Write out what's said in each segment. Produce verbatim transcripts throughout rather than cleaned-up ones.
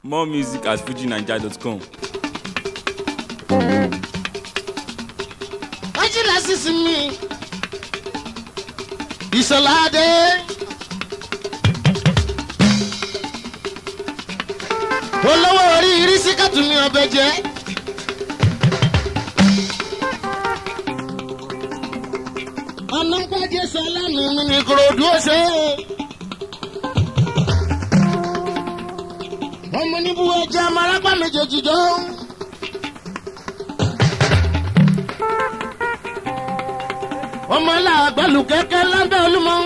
More music at fuji naija dot com. Ajila sisi mi Isolade olówó orí irísí kàtúmí ọbẹ̀ jẹ́ ọ̀nà pàdé sọ́lámù mi ní Ìkòròdú ọ̀sẹ̀ ọmọ níbu ẹja amárápá méjèèjì jọ. ọmọ làgbàlù kẹ́kẹ́ lábẹ́ Olúmọ.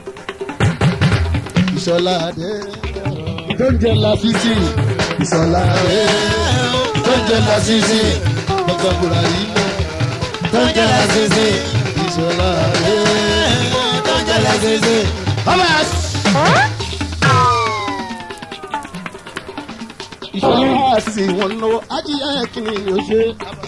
Ìṣọ̀ládé tó ń jẹ lásìsì. Ìṣọ̀ládé tó ń jẹ lásìsì. ọgbà bùrà yìí mọ̀ tó ń jẹ lásìsì. Ìṣọ̀ládé tó ń jẹ lásìsì. ọmọ àṣ. Ìṣọ̀lá àṣìṣe wọn náwó ajíyá kìíní ni ó ṣe.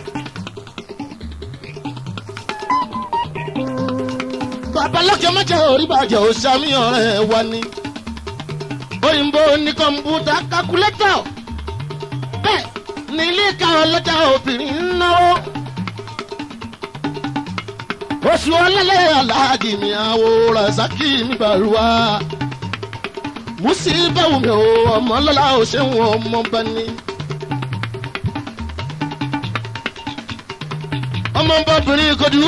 Babalọ́kẹ́ mẹ́jọ orí bàjẹ́ ò sàmì ọ̀rẹ́ wa ni. Òyìnbó ní kọ̀m̀pútà kákúlétọ̀. Bẹ́ẹ̀ ní ilé ìka ọlọ́jà obìnrin ń náwó. Oṣù ọlẹ́lẹ́ aláàjì mi àwòrán Saki mi bàrúwá. Mùsí báwo mi ò ọmọ lọ́la ò ṣe wọn ọmọ bá ní. Ọmọ bá obìnrin kojú.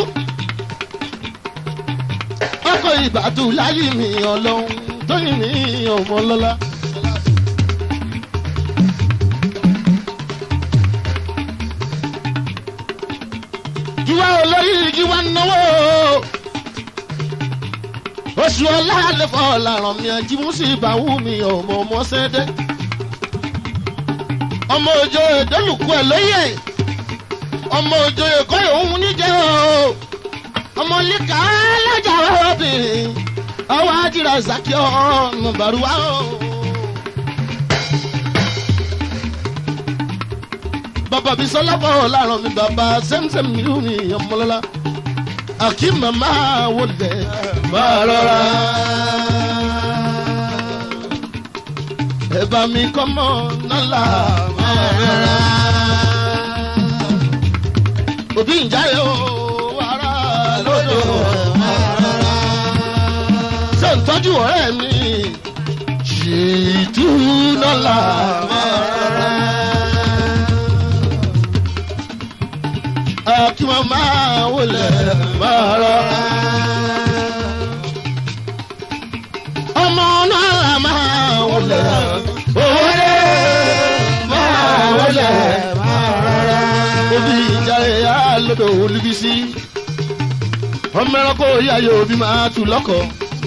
Ọkọ̀ ìbàdàn láyé mi ọlọ́run tó yìn mí ọmọ lọ́la. Jíwá olóyè jíwá náwó. Oṣù ọlá lè fọ́ làrán mi àjímú sí ìbáwú mi ọmọ ọmọ sẹ́dẹ́. Ọmọ òjò ìdólùkú ẹ̀ lóyè. Ọmọ òjò èkó ìhun níjẹ́ o. Ọmọ líka alájà obìnrin ọwọ́ àjìrà Saki ọ̀nà bàrúwá o. Bàbá mi sọ́lábọ̀ láàrọ̀ mi bàbá sẹ́mísẹ́mí mi ò ní ọmọlọ́lá. Àkí màmá wọlé máa rọra. Ẹ̀bà mi kọ́ mọ́ nálà máa rọra. Òbí ń jáde o. Ṣé ń tọ́jú ọ̀rẹ́ mi? Ṣètú lọ́la mọ́ra. Kí wọ́n máa wọlé mọ́ra. Ọmọ náà máa wọlé. Òwúrẹ́ máa wọlé mọ́ra. Òbí ìjà ẹ̀yà lọ́dọ̀ olúbísí. Ọmọ ẹranko ìyá yóò bí máa tù lọ́kọ̀.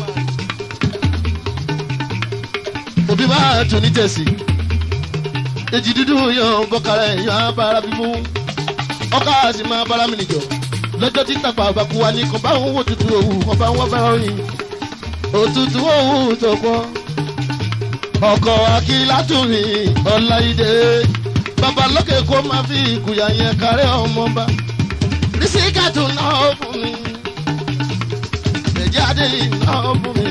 Òbí máa tù ní tẹ̀sí. Èjì dúdú yan bọ́kàrẹ̀ yan abára bímú. Ọkà sì máa bára mi nìjọ. Lọ́jọ́ tí tàpá àbàkù wa ní kan bá ń wò tutù òwú kan bá ń wọ́n fẹ́ràn rìn. Òtútù òwú tó pọ̀. Ọkọ̀ Akílátùmí Ọláìdé. Bàbá lókè kó máa fi ìkùyà yẹn kárẹ́ ọmọ bá. Rísíkàtù náà fún mi. Jáde náà fún mi.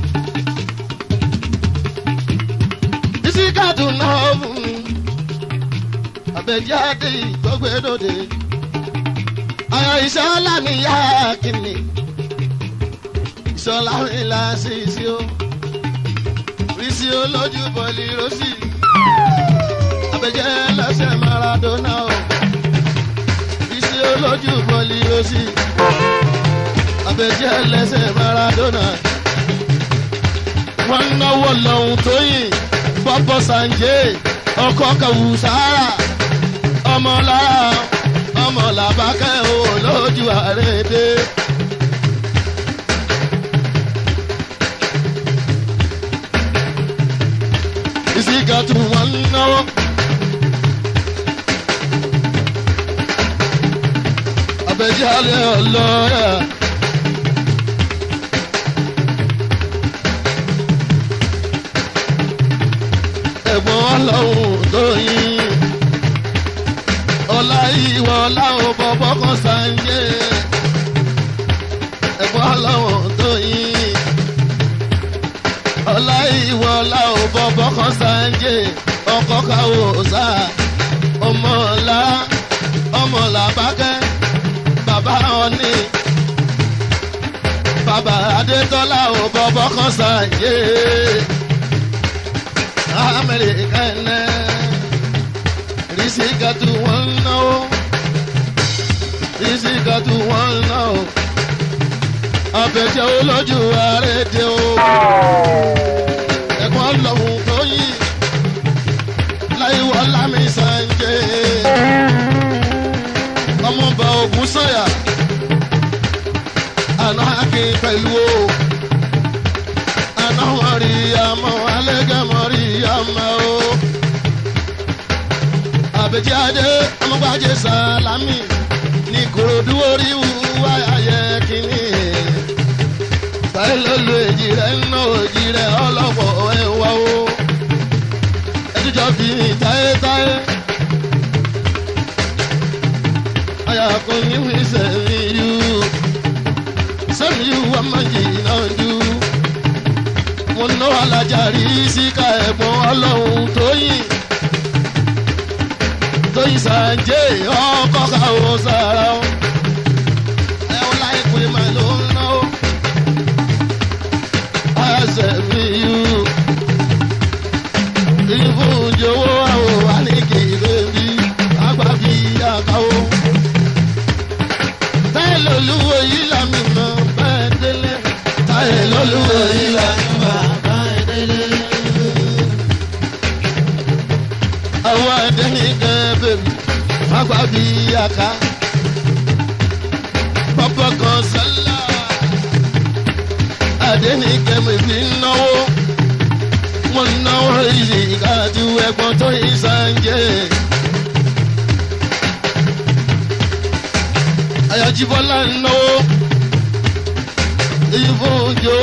Rísíkàtù náà fún mi. Àbẹ̀jáde ìgbọ́gbẹ́dọ̀dẹ. Ayọ̀ Ìṣọ̀lá mi yá kìnnì. Ìṣọ̀lá mi là sí sí o. Rísí olójú bọ̀lì rọ́sì. Àbẹ̀jẹ́ lọ́sẹ̀ Maradona o. Rísí olójú bọ̀lì rọ́sì. Àbẹ̀jẹ́ lẹ́sẹ̀ Maradona. Wọ́n náwó lọ́hùn tóyìn bọ́bọ́ Sànjé ọkọ̀ Kàwùsárà ọmọ lára ọmọ làbákẹ́ ò lójú àrédé. Ìsìkàtù wọ́n náwó. Àbẹ̀jẹ́ alẹ́ ọlọ́yà. Ẹ̀gbọ́n ọlọ́run tó yín ọlá ìwọ láwọn bọ̀bọ̀ kan Sànjé. Ẹ̀gbọ́n ọlọ́run tó yín ọlá ìwọlá ò bọ̀bọ̀ kan sáńjẹ ọkọ̀ káwọ́ ọ̀sà ọmọ ọ̀la ọmọ làbákẹ́ bàbá ọ̀nì bàbá adétọ́lá ò bọ̀bọ̀ kan sáńjẹ amẹ́ríkà ẹ̀nẹ́ rìsíkàtù wọn náwó rìsíkàtù wọn náwó abẹ́jẹ́ olójú àrédè o ẹ̀gbọ́n lọ́hùn tó yí láìwọ́ lámì sànjẹ́ ọmọọba ògùn sọ̀yà àná akin pẹ̀lú o àná wọn rí àmọ́ alẹ́gẹ̀mọ́ rí àmọ́ o abẹ́jẹ́ adé ọmọgbàjẹ́ sàlámì ní kòròdú orí wáyà yẹ kínní lọ́lọ́ èjì rẹ̀ ń ná òjì rẹ̀ ọlọ́pọ̀ ẹ̀wà o ẹ̀dújọ́ bí mi táyétáyé ayàkùn ní mi sẹ́mi yú sẹ́mi yú wà má jìnnà dú mo ná alájà rí síkà ẹ̀gbọ́n ọlọ́run tóyìn tóyìn sànjẹ́ ọkọ̀ káwọ́ sára o ẹ̀wọ̀n láìpẹ́ màá ló ń ná o. Sẹ́mi yú ìfúnjowó àwọn wà ní kìlẹ̀ bí agbábí àkàwọ́. Táyé lọ́lúwo yìí làmì mọ́ bẹ́ẹ̀ délé. Táyé lọ́lúwo yìí làmì mọ́ bẹ́ẹ̀ délé. Àwọn ẹ̀dẹ́ni gẹ́gẹ́ bí agbábí àká. Bàbá kan sẹ́lá. Adéni kẹ́mi fi náwó mo náwó ìsìkájú ẹ̀gbọ́n tó yí sànjẹ́. Ayájíbọ́lá náwó ìfúnjó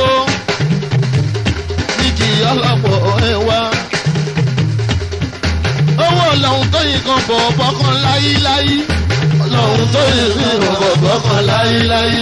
ìkì ọlọ́pọ̀ ẹ̀wà. Owó ọlọ́run tó yí kan bọ̀ bọ́kàn láyíláyí. Ọlọ́run tó yí kan bọ̀ bọ́kàn láyíláyí.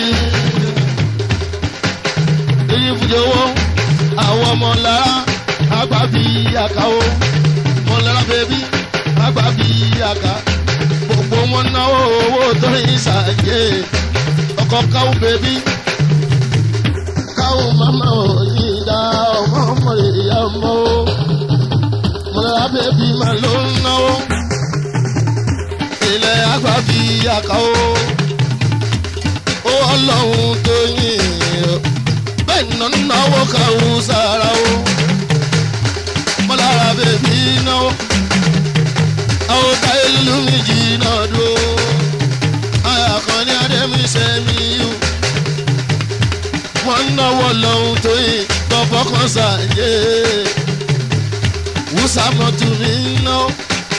Ìfúnjowó àwọn ọmọ lára àgbàbí àkàwọ́ ọmọ lára bẹ́bí àgbàbí àkà gbogbo wọn náwó owó tó ń ṣàjẹ́ ọkọ̀ káwọ́ bẹ́bí káwọ́ mama òyìn dá ọmọ ọmọ ìyá ọmọ ọmọ lára bẹ́bí máa ló ń náwó ilẹ̀ àgbàbí àkàwọ́ ó ọlọ́run tó yìn nọ náwó kàwé sára o mọ́lára bèbí náwó àwọn táyé lùmí jì náà dúró àyàkàn ní adémi sẹ́mi yù wọ́n náwó lọ́hùn tó yìn tọ́pọ̀ kan sàyè wùsàmọ́tò mi náwó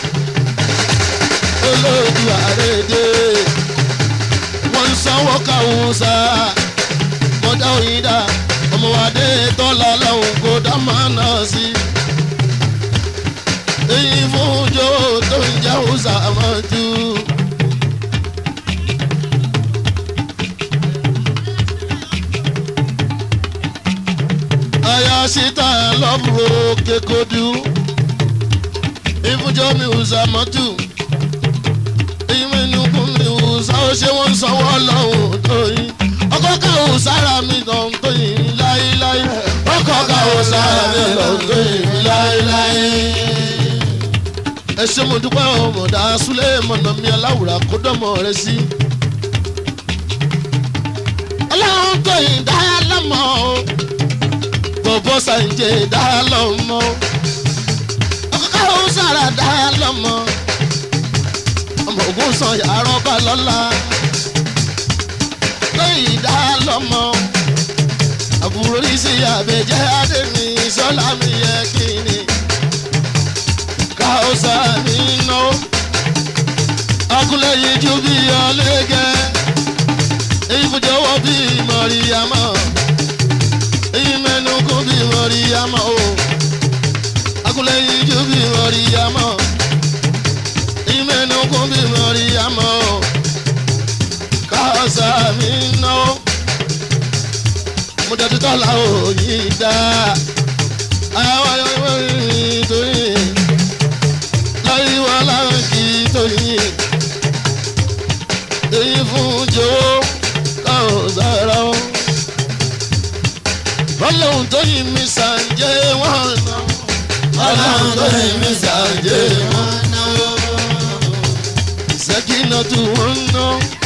olóòdù àrèdè wọ́n sanwó kàwé sára mọ́dá òyìnbá ọmọ adé tọ́lá lọ́hùn kó dá máa nà sí. èyí fún ojó tó ń jẹ́ òòsà mọ́jú. àyà síta lọ́bùrò kékodú. ìfúnjọ́ mi òòsà mọ́jú. èyí mẹ́nu kún mi òòsà ó ṣe wọ́n sanwó lọ́hùn tó yín. ọkọ̀ káwọ́ sára mi tán tó yìn láíláí. ọkọ̀ káwọ́ sára mi tán tó yìn láíláí. ẹ ṣé mo dúpẹ́ ọmọdé asúlẹ̀ mọ̀nà mi aláwùrà kó dọ́mọ rẹ sí. ọlọ́run tó yìn dáyà lọ́mọ o bọ̀bọ̀ sàǹjẹ̀ dáyà lọ́mọ. ọkọ̀ káwọ́ sára dáyà lọ́mọ. ọmọ ògùn sàn yàrá ọba lọ́la. ìdá lọ́mọ àbúrò rí sí àbẹ̀jẹ́ adé mi sọ́lá mi yẹ kí ni káọ́sà mi ná akúlẹ̀ yìí ju bí ọlẹ́gẹ́ ìfúnjọwọ́ bí mọ̀ríyàmọ́ ìmẹ́nu kún bí mọ̀ríyàmọ́ o akúlẹ̀ yìí ju bí mọ̀ríyàmọ́ ìmẹ́nu kún bí mọ̀ríyàmọ́ o. Káọ́sà mi ná mo dẹ̀tú tọ́lá òyìn dá àwọn ọmọ yìí tó yìn láyé wọn láwọn kì í tó yìn èyí fún jọ̀wọ́ káwọn sára wọn. ọlọ́run tó yìn mí sàǹjẹ́ wọn náà ọlọ́run tó yìn mí sàǹjẹ́ wọn náà sẹ́kínà tó wọ́n ná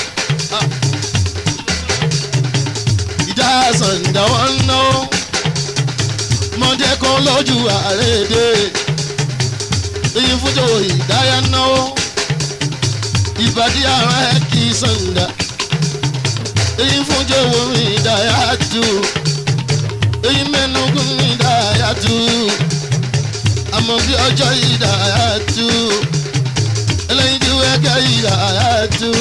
ìdá sàǹdà wọn ná mọ̀dé kan lójú àrédè èyí fújò ìdáyà náà ìbàdí ara ẹ̀ kì í sàǹdà èyí fújò ìdáyà tù èyí mẹ́nugún ìdáyà tù àmọ́ bí ọjọ́ ìdáyà tù ẹlẹ́yin tí wẹ́gẹ́ ìdáyà tù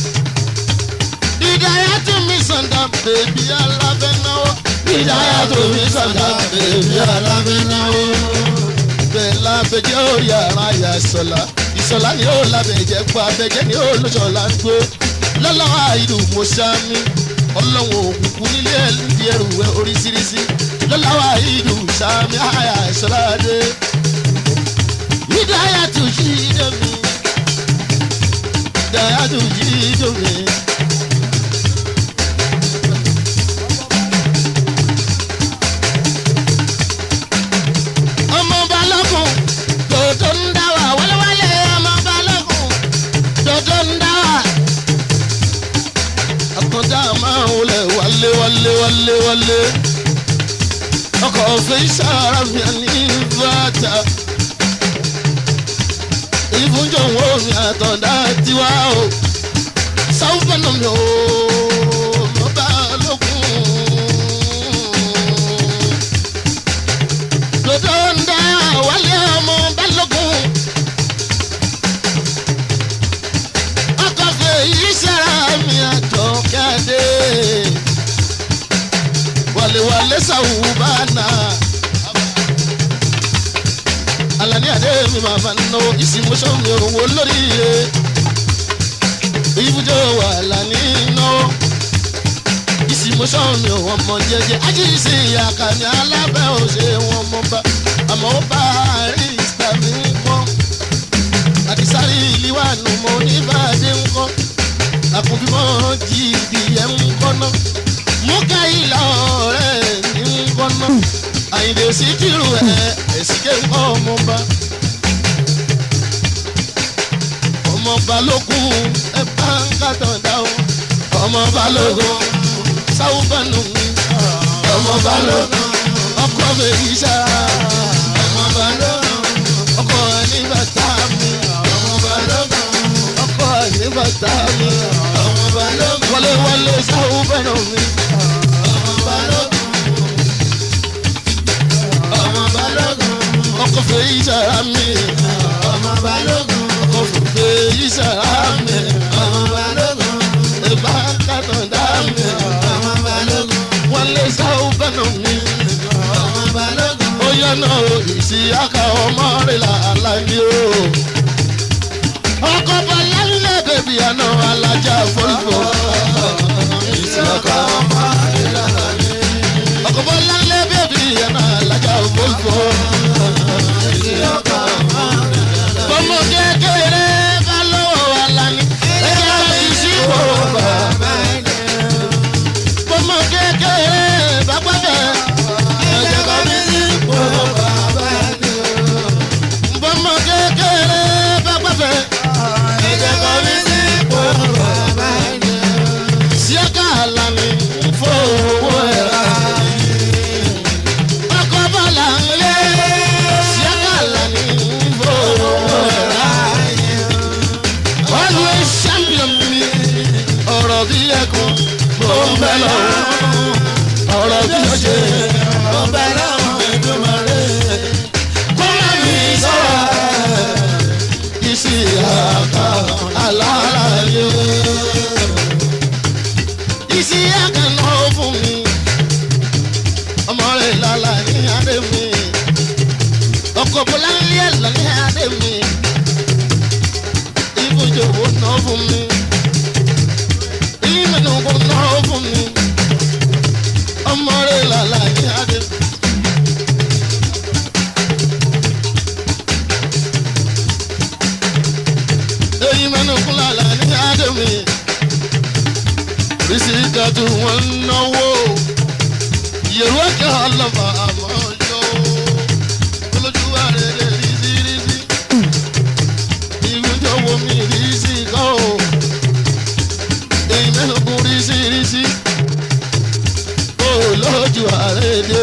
ìdáyà tù mí sàǹdà bèbí alábẹ́ náà ìdáyà tù mí sàǹdà bèbí alábẹ́ náà bẹ́ẹ̀ lábẹ́jẹ́ orí ara yà sọ̀la ìsọ̀la ni ó lábẹ́jẹ́ pa abẹ́jẹ́ ni ó lọ́sọ̀la ń gbó lọ́lọ́wọ́ àìlú mọ́sámi ọlọ́wọ́ òkùnkùn nílé ẹ̀lùdí ẹrù oríṣiríṣi lọ́lọ́wọ́ àìlú sàmì àyà ìsọ̀la dé ìdáyà tù yí dẹ́mi ìdáyà tù yí dẹ́mi. wálé wálé wálé ọkọ̀ òfin sára mi ní bàtà ìfúnjọ wo mi àtọ̀dá tiwa o sáwùfẹ́nà mi ò mọ̀ bá lókun dòdò ń dá wálé ọmọ bá lókun ọkọ̀ òfin sára mi àtọ̀kadé. Wale wale saubana Alani ade mi mama no isi mo so mi owo lórí e Ibujo Alani no isi mo so mi o mo jeje aji isi akani alabe o se won mo ba amo ba ri sta mi ko Adisari liwanu mo ni ba de nko Akubi mo ji bi e nko no Muka ila ọ̀rẹ́ ní gbọ́nà àyìnlé síkírù ẹ̀ ẹ̀sìké ńkọ́ ọmọba ọmọba lókun ẹ bá ń kàtàn dáhùn ọmọba lókun sáwùbánu mi ọmọba lókun ọkọ fèyí sára ọmọba lókun ọkọ nígbàtà mi ọmọba lókun ọkọ nígbàtà mi ọmọba lókun wọlé wọlé sáwùbánu mi. Ọkọ̀ fèyí sára mi, ọmọ balógun. Ọkọ̀ fèyí sára mi, ọmọ balógun. Ìbá kàtàn dá mi, ọmọ balógun. Wọ́n lé sáwọ́ bẹ́nà mi, ọmọ balógun. Ó yànnà ìsì àkà ọmọ rẹ̀ làálàyé o. Ọkọ̀ bọ̀lá nílé bèbí àná alájà fọ́lùfọ́. Ìsì àkà ọmọ rẹ̀ làálàyé. Ọkọ̀ bọ̀lá nílé bèbí àná alájà fọ́lùfọ́. Bọ́mọ kékeré bá lọ́wọ́ Alani, ẹ̀jẹ̀ mi sí kò bàbá ẹ̀. Bọ́mọ kékeré bá gbọ́dọ̀, ẹ̀jẹ̀ mi sí kò bàbá ẹ̀. Bọ́mọ kékeré bá gbọ́dọ̀, ẹ̀jẹ̀ mi sí kò mẹ́nu kúnlàlà ní àdèmí rísíkà tó wọ́n náwó yẹ̀rọ kẹ́ ọlọ́fà àmọ́ yọ olójú àrèrè rísírísí ìwújọ wo mi rísíkà o èyí mẹ́nu kún rísírísí olójú àrèrè.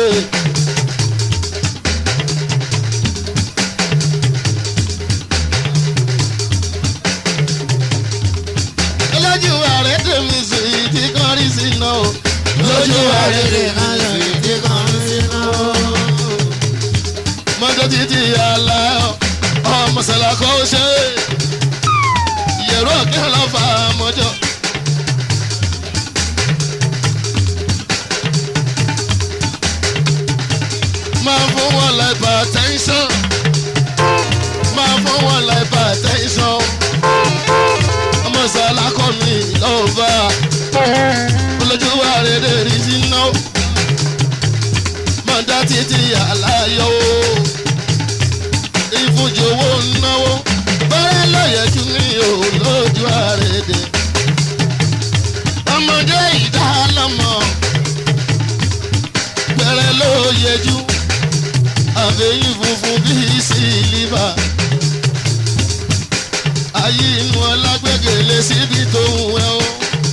lójú ààrẹ tèmi sí ti kàn rí sí iná o. lójú ààrẹ tèmi sí ti kàn rí sí iná o. mọ́tò títí àlá ọmọ sàlá kò ṣe yẹ̀rọ kí ló fà á mọ́jọ́. máa fún wọn láìpẹ́ attention máa fún wọn láìpẹ́ attention sàlákọ̀ mi lọ́ba olójú wa rere rí sí ná mọ̀dá títí àláyọ̀ ìfúnjowó náwó bẹ́ẹ̀ lọ́yẹ̀jú ní olójú àrèdè ọmọdé ìdálọ́mọ bẹ̀rẹ̀ ló yẹjú àfẹ́yìn funfun bíi sílíbà. Ayé inú ọlágbẹ́gẹ́lẹ́ síbi tó ń wẹ̀ o.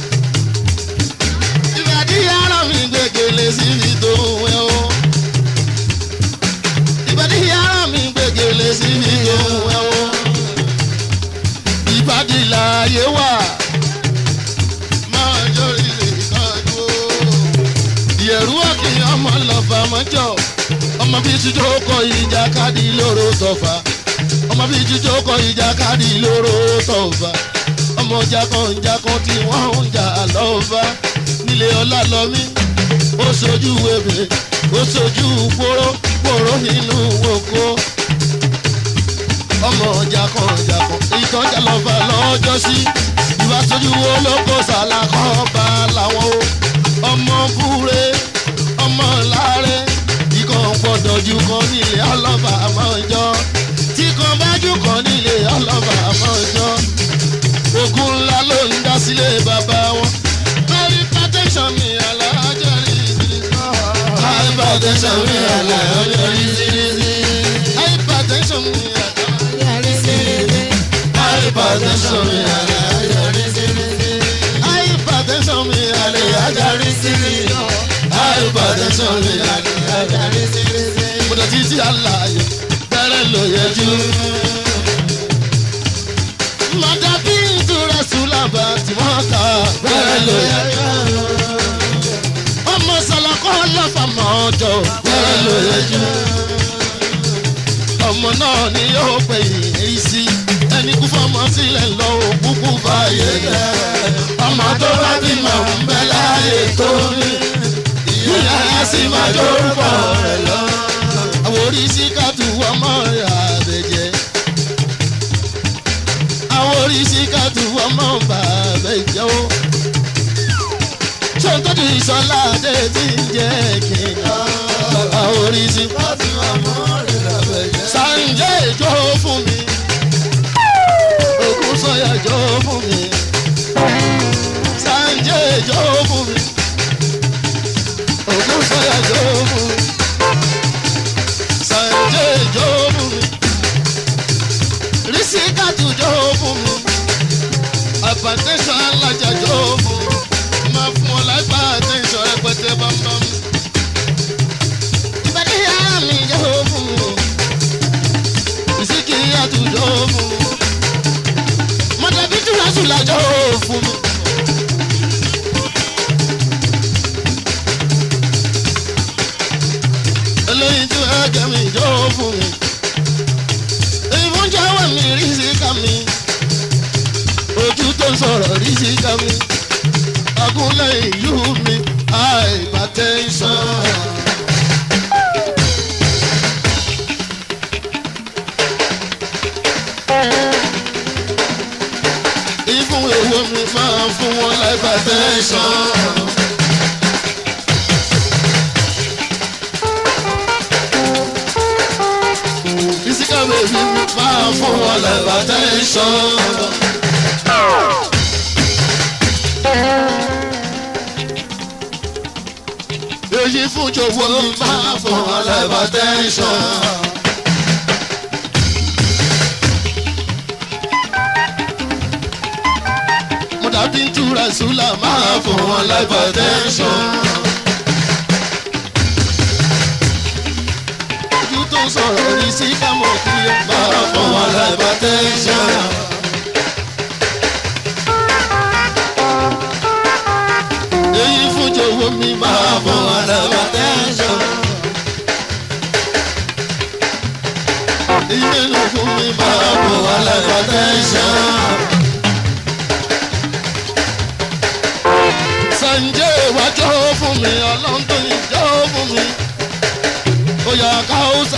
Ìbàdí yàrá mi gbẹ́gẹ́lẹ́ síbi tó ń wẹ̀ o. Ìbàdí yàrá mi gbẹ́gẹ́lẹ́ síbi tó ń wẹ̀ o. Ìbàdí láàyè wà. Máa jọrí lè kájú o. Ìyẹ̀rú ọ̀kì ọmọ lọ́fà mọ́jọ́. Ọmọ bíi jíjó kọ ìjà káàdì lóró tọ̀fà. Ọmọ bíi jíjó kọ ìjàkadì lóró tọ̀fà ọmọ jakanjakan tí wọ́n ń jà lọ́fà nílé ọlá lọ́mí ó sojú ebè ó sojú poro poro nínú oko ọmọ jakanjakan ìtọ́jà lọ́fà lọ́jọ́ sí ìwà sojú olóko sàlàkọ́ bá làwọn o ọmọ búre ọmọ láre ikọ̀ gbọ́dọ̀ ju kan nílé ọlọ́fà àmọ́jọ́ tí kan bá jù kan nílé ọlọ́fà àmọ́jọ́ ogun ńlá ló ń dá sílé bàbá wọn. hypertension mi alájọ rí sírísí. hypertension mi alájọ rí sírísí. hypertension mi alájọ rí sírísí. hypertension mi alájọ rí sírísí. hypertension mi alájọ rí sírísí. hypertension mi alájọ rí sírísí. mo dọ̀ títí àlàyé bẹ̀rẹ̀ ló yẹjú. Mọ̀dà bí ìtura sùlábà tí wọ́n kà bẹ̀rẹ̀ ló yẹjú. Ọmọ sàlàkọ́ lọ́fà mọ́jọ́ bẹ̀rẹ̀ ló yẹjú. Ọmọ náà ni yóò pè é sí. Ẹni kú fọmọ sílẹ̀ lọ òkúkú báyé yẹ. Ọmọ tó bá bímọ ń bẹ láàyè tó ní. Ìyá yẹn sì máa dórúkọ rẹ̀ lọ. Àwọn oríṣi kàtú ọmọ rẹ̀ àbẹ̀jẹ́. Àwọn oríṣi kàtú ọmọ bàbẹ̀jẹ́ o. Ṣòǹtọ́jú ìṣọ́lá dé tí ń jẹ́ kìnnà. Àwọn oríṣi kàtú ọmọ rẹ̀ àbẹ̀jẹ́. Sànjẹ́ ìjọ fún mi. Ògùn sọ̀yà ìjọ fún mi. Sànjẹ́ ìjọ fún mi. Ògùn sọ̀yà ìjọ fún mi. Sànjẹ́ ìjọ fún mi. Rísíkàtù jọ fún mi. Hypertension alájà jọ fún mi. Máa fún ọ láìpẹ́ hypertension rẹpẹtẹ bámbám. Ìbàdí yàrá mi jọ fún mi. Rísíkàtù jọ fún mi. Mọ̀tàbí túlásùlà jọ fún mi. Eléyìí tí ẹ̀jẹ̀ mi jọ fún mi. Ìfúnjẹ́wọ̀ mi rísíkà mi. Ojú tó ń sọ̀rọ̀ rísíkà mi. Agúnlẹ̀ ìlú mi hypertension. Ìfún èwo mi máa fún wọn hypertension. Rísíkà bèbí mi máa fún wọn hypertension. fún jòwó mi máa fún ọlẹ́bà tẹ́ńsán. mo dàbí ń túra sùlà máa fún ọlẹ́bà tẹ́ńsán. ojú tó ń sọ̀rọ̀ ní sí kámọ̀ kí ẹ máa fún ọlẹ́bà tẹ́ńsán. Owó mi máa bọ̀ ọ̀làwà tẹ́ńsán. Ìmẹ́nu fún mi máa bọ̀ ọ̀làwà tẹ́ńsán. Sanjay wá jọ́ fún mi, ọlọ́dún yìí jọ́ fún mi. Oyà káwùsà.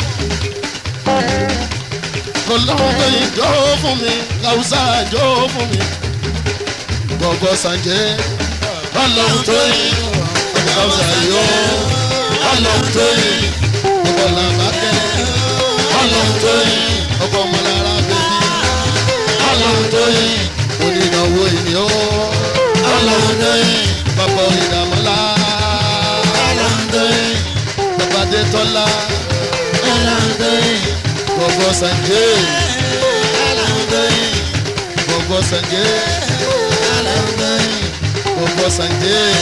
Ọlọ́dún yìí jọ́ fún mi, káwùsà jọ́ fún mi. Gbọ̀gbọ̀ Sanjay. Ọlọ́run tó yìn ọ̀gáwùsà yó ọlọ́run tó yìn ọkọ̀ làbákẹ́ ọlọ́run tó yìn ọkọ̀ ọmọlára bẹ́bí ọlọ́run tó yìn onínáwó ènìyàn ọlọ́run tó yìn bàbá ìdàmọ́lá ọlọ́run tó yìn bàbá adétọ́lá ọlọ́run tó yìn gbọ̀gbọ̀ Sanjay ọlọ́run tó yìn gbọ̀gbọ̀ Sanjay ọlọ́run tó yìn. Gbogbo Sanjay,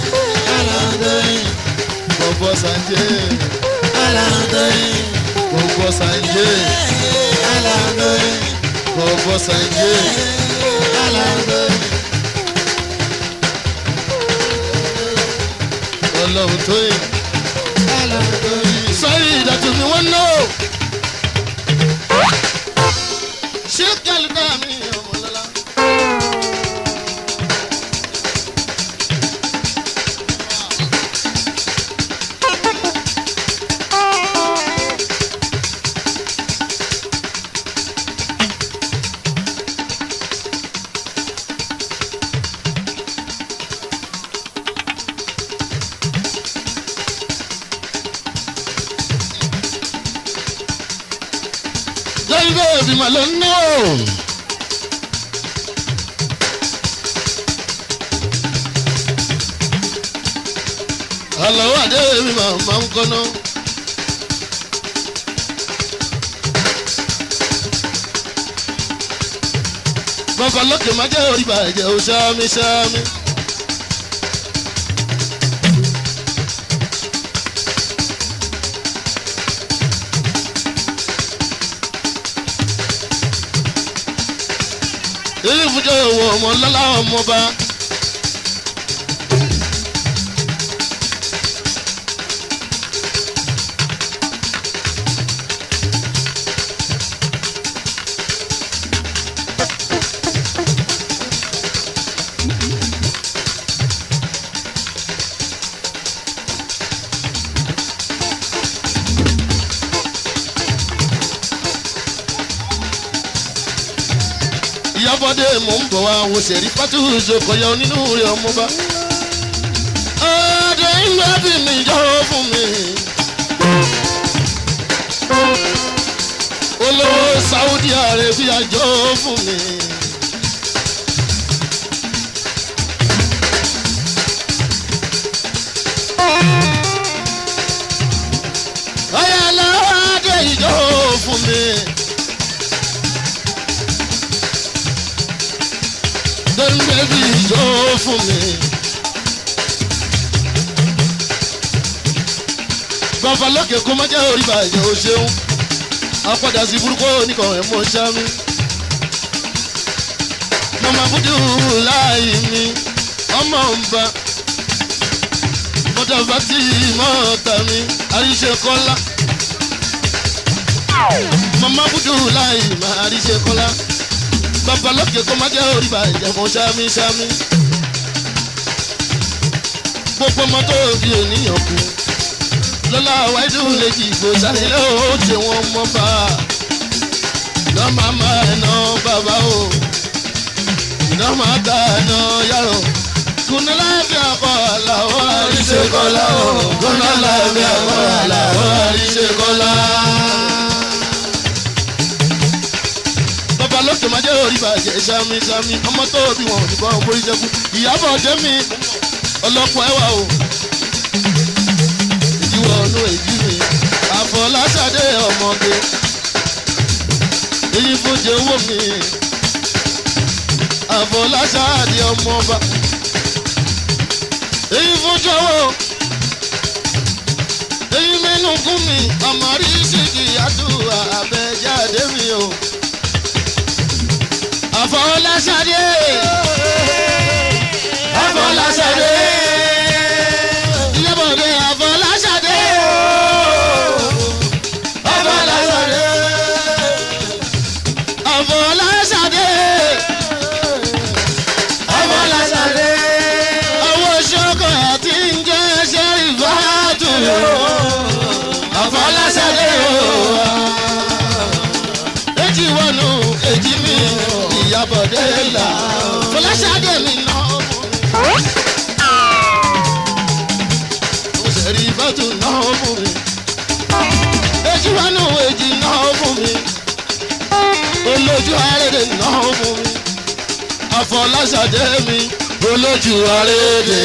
Gbogbo Sanjay, Gbogbo Sanjay, Gbogbo Sanjay, Ọlọ́run tó yìn, sọ́yìn ìdájọ́ mi wọ́n náà. Ṣé kẹ́lí náà mi ọmọ lọ́la? Baby, my love, no. Hello, I did my mom gonna. Bàbá lókè má jẹ́ orí bàjẹ́ o ṣáàmì ṣáàmì. Èyí fúnjọ́ ìwọ̀ ọmọ lọ́lá ọmọba. Ìyábọ̀dé mò ń bọ̀ wá wo sẹ̀rí pátú ìṣòkòyà onínú rẹ̀ ọmọba. Ọ̀dẹ̀ ìgbà bí mi jọ́ fún mi. Olówó Saudi Arabia jọ́ fún mi. Ọ̀yàlá adé ìjọ́ fún mi. Don't baby jó fún mi. Bàbá lókè kó má jẹ́ orí bàjẹ́ o ṣeun. Apádà sí burúkú oníkan ẹ̀ mọ́ ṣámi. Mama Budu láì mi, ọmọ ń bá. Mọ́tà bàtí mọ́tà mi, àríṣe kọ́lá. Mama Budu láì má àríṣe kọ́lá. Bàbá lókè kó má jẹ́ orí bàjẹ́ fún ṣámi ṣámi. Gbogbo ọmọ tó bí ènìyàn kú. Lọ́lá wáìdù lè jì ìgbò sálẹ̀ ó ṣe wọ́n mọ́ bá. Iná máa ma ẹ̀nà bàbá o. Iná máa ta ẹ̀nà yàrá. Kùnà láàbí àkọ́ àlàó àríṣe kọ́lá o. Kùnà láàbí àkọ́ àlàó àríṣe kọ́lá. Bàbá lókè má jẹ́ orí bàjẹ́ ṣámi ṣámi. Ọmọ tó bí wọn ò ní bọ́ borí jẹ́kú. Ìyábọ̀ jẹ́ mi ọlọ́pọ̀ ẹwà o. nù èjì mi àfọláṣadé ọmọge èyí fún jẹ́wọ́ mi àfọláṣadé ọmọọba èyí fún jọ̀wọ́ èyí mẹ́nu gún mi àmàrí ṣìkì àdúrà àbẹ̀jáde mi o àfọláṣadé àfọláṣadé ìyẹ́bọ̀dé àfọláṣadé àfọláṣadé àfọláṣadé àfọláṣadé owó ṣọ́kọ̀ àti ń jẹ́ ṣẹ́rífàtù àfọláṣadé èjì wọnú èjì mi ìyàbọ̀dé là fọláṣadé mi náà mo ṣẹ̀rí fàtù náà fún mi èjì wọnú èjì náà fún mi olójú àrèdè náà fún mi àfọláṣadé mi olójú àrèdè.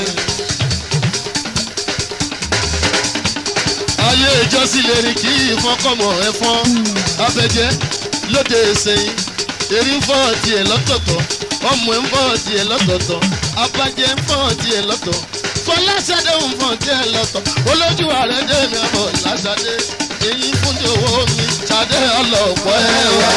ayé ìjọsìn lè rìn kí ìfọkànmọ́ ẹ̀fọn abẹ́jẹ́ lóde ìsẹ̀yìn erí ń fọ́ tiẹ̀ lọ́tọ̀ọ̀tọ̀ ọmọ ń fọ́ tiẹ̀ lọ́tọ̀ọ̀tọ̀ abájẹ́ ń fọ́ tiẹ̀ lọ́tọ̀ fọláṣadé ń fọ́ tiẹ̀ lọ́tọ̀ olójú àrèdè mi àfọláṣadé èyí fún ti owó mi ṣadé ọlọ́pọ̀ ẹ̀ wá.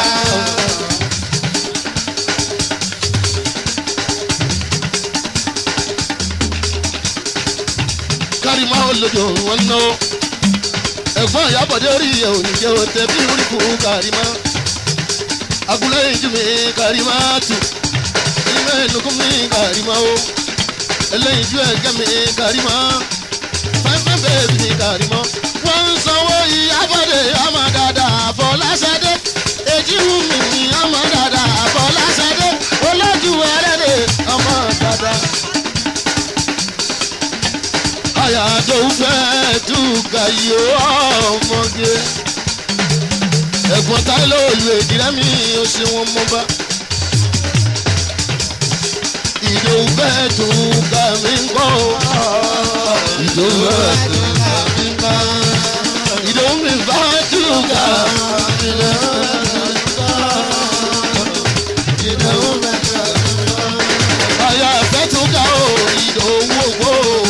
kárìmá olójó wọn ná ẹ̀gbọ́n ìyábọ̀dé orí ẹ̀ ò ní jẹ́ òtẹ́ bí orí kù kárìmá agúnlẹ̀ ìjú mi kárìmá tù ìmọ̀ ẹ̀nùkún mi kárìmá o ẹlẹ́yìn ju ẹ̀gẹ́ mi kárìmá fẹ́fẹ́ bẹ́ẹ̀ mi kárìmá wọ́n ń sanwó ìyábọ̀dé ọmọ dáadáa àfọláṣadé èjì wù mí ọmọ dáadáa àfọláṣadé olójú ẹlẹ́dẹ̀ ọmọ dáadáa. àyàdó fẹ́ túkà yìí ọmọge ẹ̀gbọ́n táyé lóòlù èdìrẹ́ mi ò ṣe wọn mọ́ bá. ìdòwú fẹ́ túkà mí ń kọ́ ìdòwú fẹ́ túkà mí ń kọ́ ìdòwú mi fẹ́ túkà ìdòwú fẹ́ túkà àyà fẹ́ túkà ó ìdòwú ògbó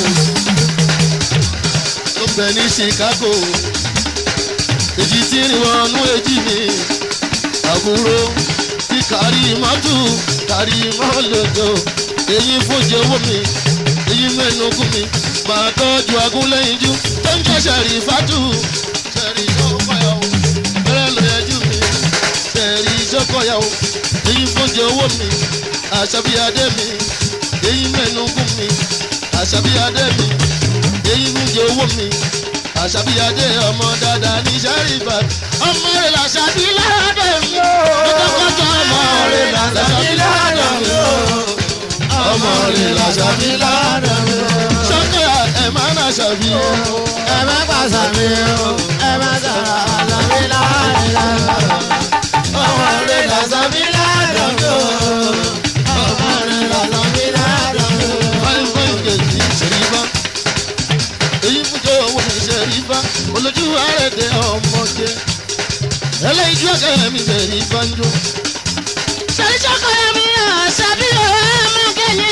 bẹ ní Chicago èjì tí ń wọnú èjì mi àbúrò tí kárí mọ́tò kárí mọ́lòdò èyí fúnjẹ owó mi èyí mẹ́nugún mi máa tọ́jú agúnlẹ́yinjú tó ń jẹ́ sẹ̀rí fátù sẹ̀rí sọ́kọ̀yàwó bẹ́rẹ̀ ló yẹjú mi sẹ̀rí sọ́kọ̀yàwó èyí fúnjẹ owó mi àṣàbíyadé mi èyí mẹ́nugún mi àṣàbíyadé mi èyí ń jẹ owó mi àṣàbíyadé ọmọ dáadáa ní sẹ́rífà ọmọ rẹ̀ làṣàbí ládọ̀ mi lọ́kọ̀ọ́kọ́ ọmọ rẹ̀ làṣàbí ládọ̀ mi ọmọ rẹ̀ làṣàbí ládọ̀ mi sọ́kẹ́ ẹ̀ má nà ṣàbí ẹ̀ má pàṣà mi ẹ̀ má sàrà àṣàbí ládọ̀ ọmọ rẹ̀ làṣàbí ládọ̀ mi ọmọ rẹ̀ làṣàbí ládọ̀ mi. fáyín fáyín kejì ṣèlú èyí fúnjọ owó mi ṣe rí bá olójú àrèdè ọmọge eléyìí ju ọ̀gá mi ṣe rí bá ń jó. ṣàlìṣọ́kọ̀ mi àṣàbí ọmọge ni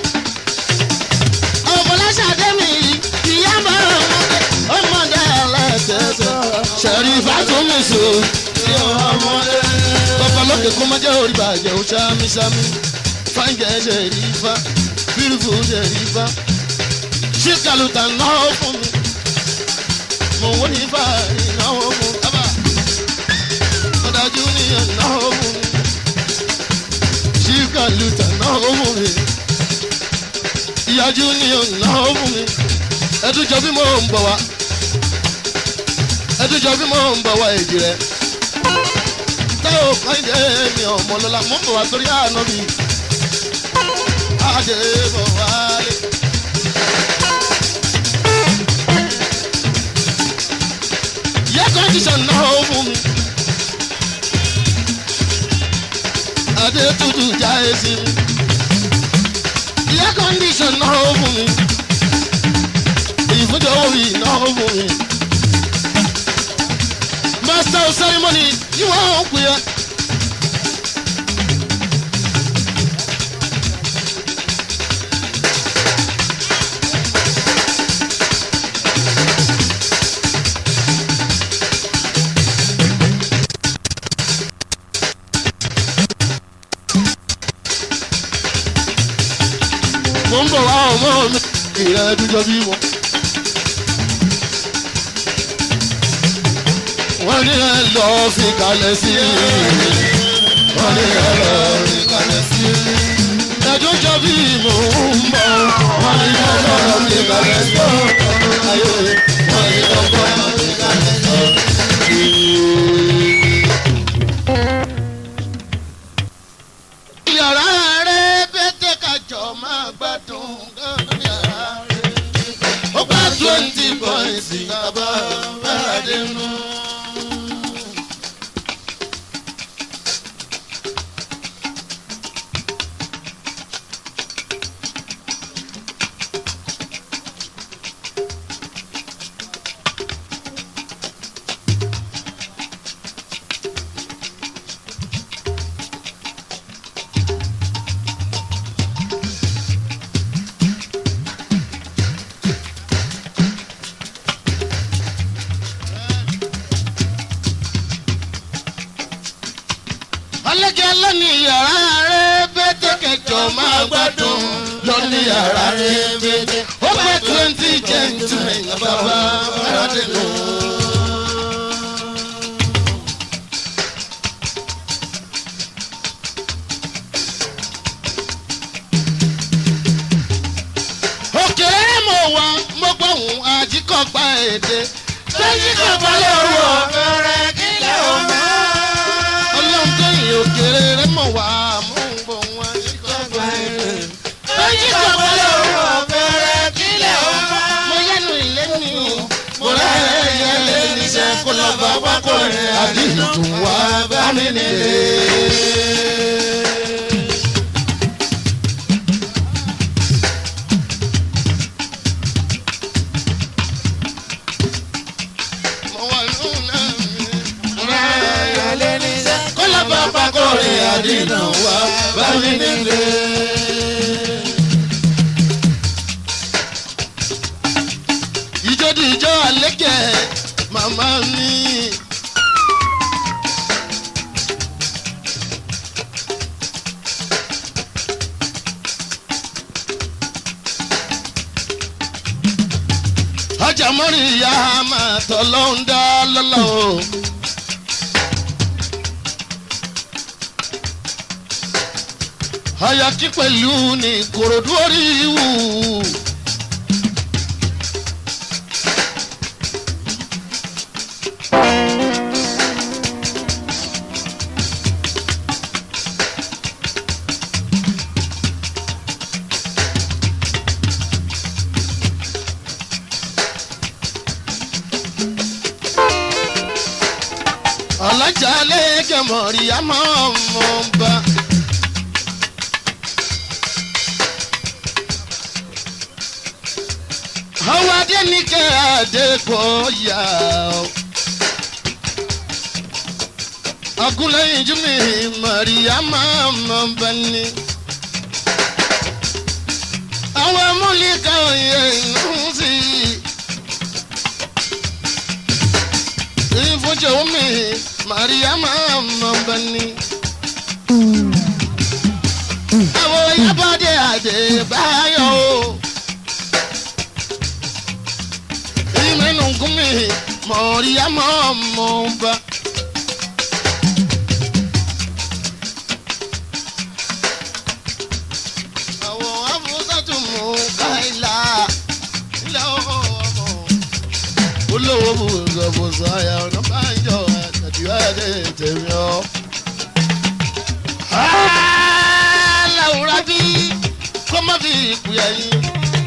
ọmọláṣadé mi ìyàbọ̀ ọmọdé aláìtẹ́sẹ̀ ṣẹ̀rí fàtúmí sùn sí ọmọdé. bàbá lókè kó má jẹ́ orí bàjẹ́ ó ṣámíṣámí fáńgẹ̀ ṣe rí bá bírúfù ṣe rí bá ṣíkàlùtà náà fún mi mo wọ́n ní bá ìnáwó fún mi ábà ọ̀dájú ní ìnáwó fún mi ṣíkàlùtà náà fún mi ìyájú ní ìnáwó fún mi ẹdújọ bí mo ń bọ̀ wá ẹdújọ bí mo ń bọ̀ wá èjì rẹ̀ táwọn kàìdé mi ọmọ lọ́la mo ń bọ̀ wá torí àná mi àdé bọ̀ wálé. Condition náà fún mi. Adé tutù já èsì mi. Ìyá condition náà fún mi. Ìfúnjọ orí náà fún mi. master of ceremony ni wọ́n pè é. mo ń bọ̀ wá ọmọ mi ìrẹ́dújọ́ bí mo. wọ́n ní ẹ lọ fi kalẹ̀ sí i. wọ́n ní ẹ lọ fi kalẹ̀ sí i. ìrẹ́dújọ́ bí mo ń bọ̀. wọ́n ní ẹ lọ fi kalẹ̀ sí i. ayé wọ́n ní ẹ lọ fi kalẹ̀ sí i. yàrá rẹ̀ bẹ́tẹ̀ kájọ máa gbádùn gan yàrá rẹ̀. ó gba twenty points bàbá bàdé nù. ọlẹ́jọ́ lónìí yàrá rẹ̀ bẹ́tẹ̀ kẹjọ máa gbádùn lónìí yàrá rẹ̀ bẹ́tẹ̀. ó pẹ́ twenty gentlemen bàbá bàdé nù. òkèrè mo wà mo gbóhùn àjíkọ̀gbà èdè. àjíkọ̀gbà lọ́wọ́ fẹ́rẹ̀ kílẹ̀ ọmọ. òkèrè rẹ̀ mọ̀ wá mú bọ̀ wọn àjíkọ̀gbà èdè. àjíkọ̀gbà lọ́wọ́ fẹ́rẹ̀ kílẹ̀ ọmọ. mo yẹnu ilé mi mo rẹ̀ yẹn lé níṣẹ́ kó lọ bá wákò rẹ̀ àdìtú wá bá mi nílé. Kọ́rin àdínà wá bá mi nílé. Ìjọ di ìjọ àlékẹ́ màmá mi. Ọjà mọ́rin ìyá máa tọ́ ló ń dá lọ́lọ́. Ayaki pẹ̀lú ní Ìkòròdú orí ìwù. Ọlọ́jà lẹ́kẹ̀ mọ̀rí àmọ́ ọmọ ọba. Àwọn adé ní kẹ́ Adékọ̀ọ́yà. Ọkùnrin Júmi Màríyámà mọ̀ bá ní. Àwọn múlíkà òye inú sí. Ìfúnjẹ omi Màríyámà mọ̀ bá ní. Àwọn Yábọ̀dé Adébáyọ̀. Gumi Màríyámà mọba. Àwọn afúnṣàtú mú káìlà ilé ọmọ ọmọ. Olówó bùsọ̀bùsọ̀ àyà ọ̀nà báyọ̀ àtàdúrà ẹ̀dẹ̀ tẹ̀mí ọ́. Láwùrá bí kó má fi ìpìyà yín.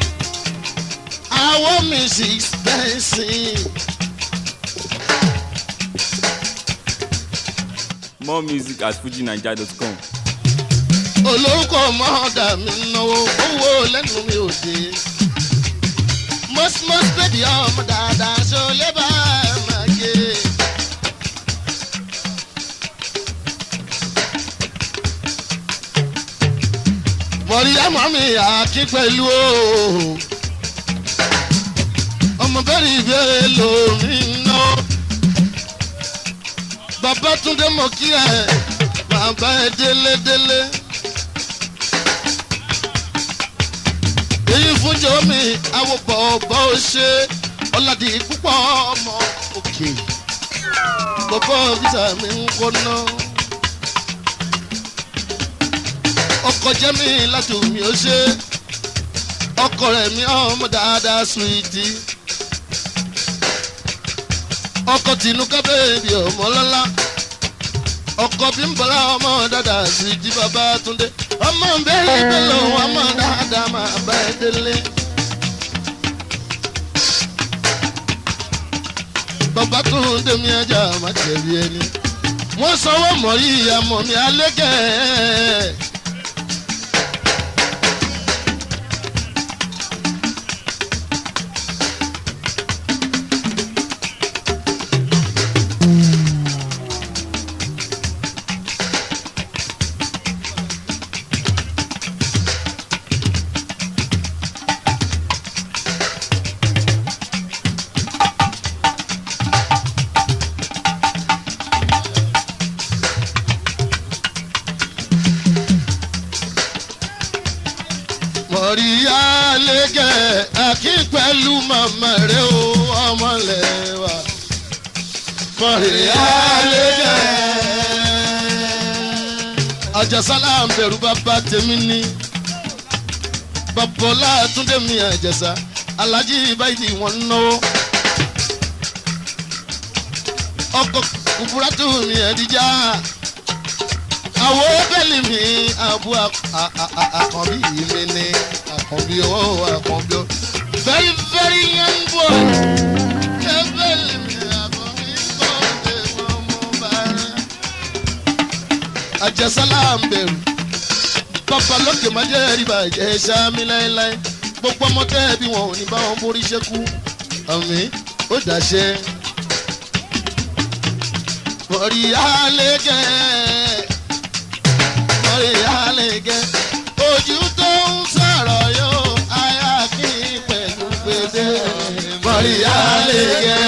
Our music's dancing. More music at fuji naija dot com. Olórúkọ mọ́ọ̀dà mi náwó owó lẹ́nu mi ò dé. Most most baby ọmọ dáadáa ṣó lè bá máa gé. mọ̀ríyámọ́ mi àkí pẹ̀lú o ọmọ bẹ́ẹ̀rì ìbéèrè lómi ná Babátúndé mọ̀ kí ẹ bàbá ẹ délédélé èyí fúnjọ mi àwòbọ̀ ọ̀bọ̀ ṣe ọ̀làdì púpọ̀ ọmọ òkè bọ̀bọ̀ fisa mi ń kọ́nà ọkọ̀ jẹ́ mi láti omi ó ṣe ọkọ̀ rẹ̀ mi ọmọ dáadáa suwìtì ọkọ̀ tìǹú kábẹ́ẹ̀bì ọmọ lọ́lá ọkọ̀ bí ń bọ̀lá ọmọ dáadáa suwìtì Babátúndé ọmọ bẹ́ẹ̀ bẹ́ẹ̀ ọmọ dáadáa máa bá ẹ délé. Babátúndé mi ajá má tẹ̀lé ẹni wọ́n sanwó mọ̀rí ìyàmọ̀ mi alẹ́kẹ̀ẹ́. Mọ̀ríyá lẹ́gẹ̀ àkí pẹ̀lú màmá rẹ̀ o ọmọlẹ́wà. Mọ̀ríyá lẹ́gẹ̀. Àjàsálà ń bẹ̀rù bàbá tèmi ní. Bàbọ́lá Túndé mi Àjàsá. Alájí báyìí wọ́n náwó. Ọkọ̀ kùbúrátù mi Ẹ̀díjà. Àwọ̀ bẹ́ẹ̀lì mi àbú àkànbí mi ní àkànbí owó àkànbí owó. Very very young boy. Bẹ́ẹ̀lì mi àkànbí kọ́ńté wọn mú bára. Àjẹsálà ń bẹ̀rù. Bàbá lókè má jẹ́ rí bàjẹ́ sámi láéláé. Gbogbo ọmọ tẹ́ bí wọn ò ní bá wọn borí ṣẹ́kù. Àmín ó dàṣẹ. Mọ̀ríyá lẹ́gẹ̀ẹ́. Ìyálẹ̀gẹ́ ojú tó ń sọ̀rọ̀ yóò aya kí pẹ̀lú pété Mọ̀ríyálẹ̀gẹ́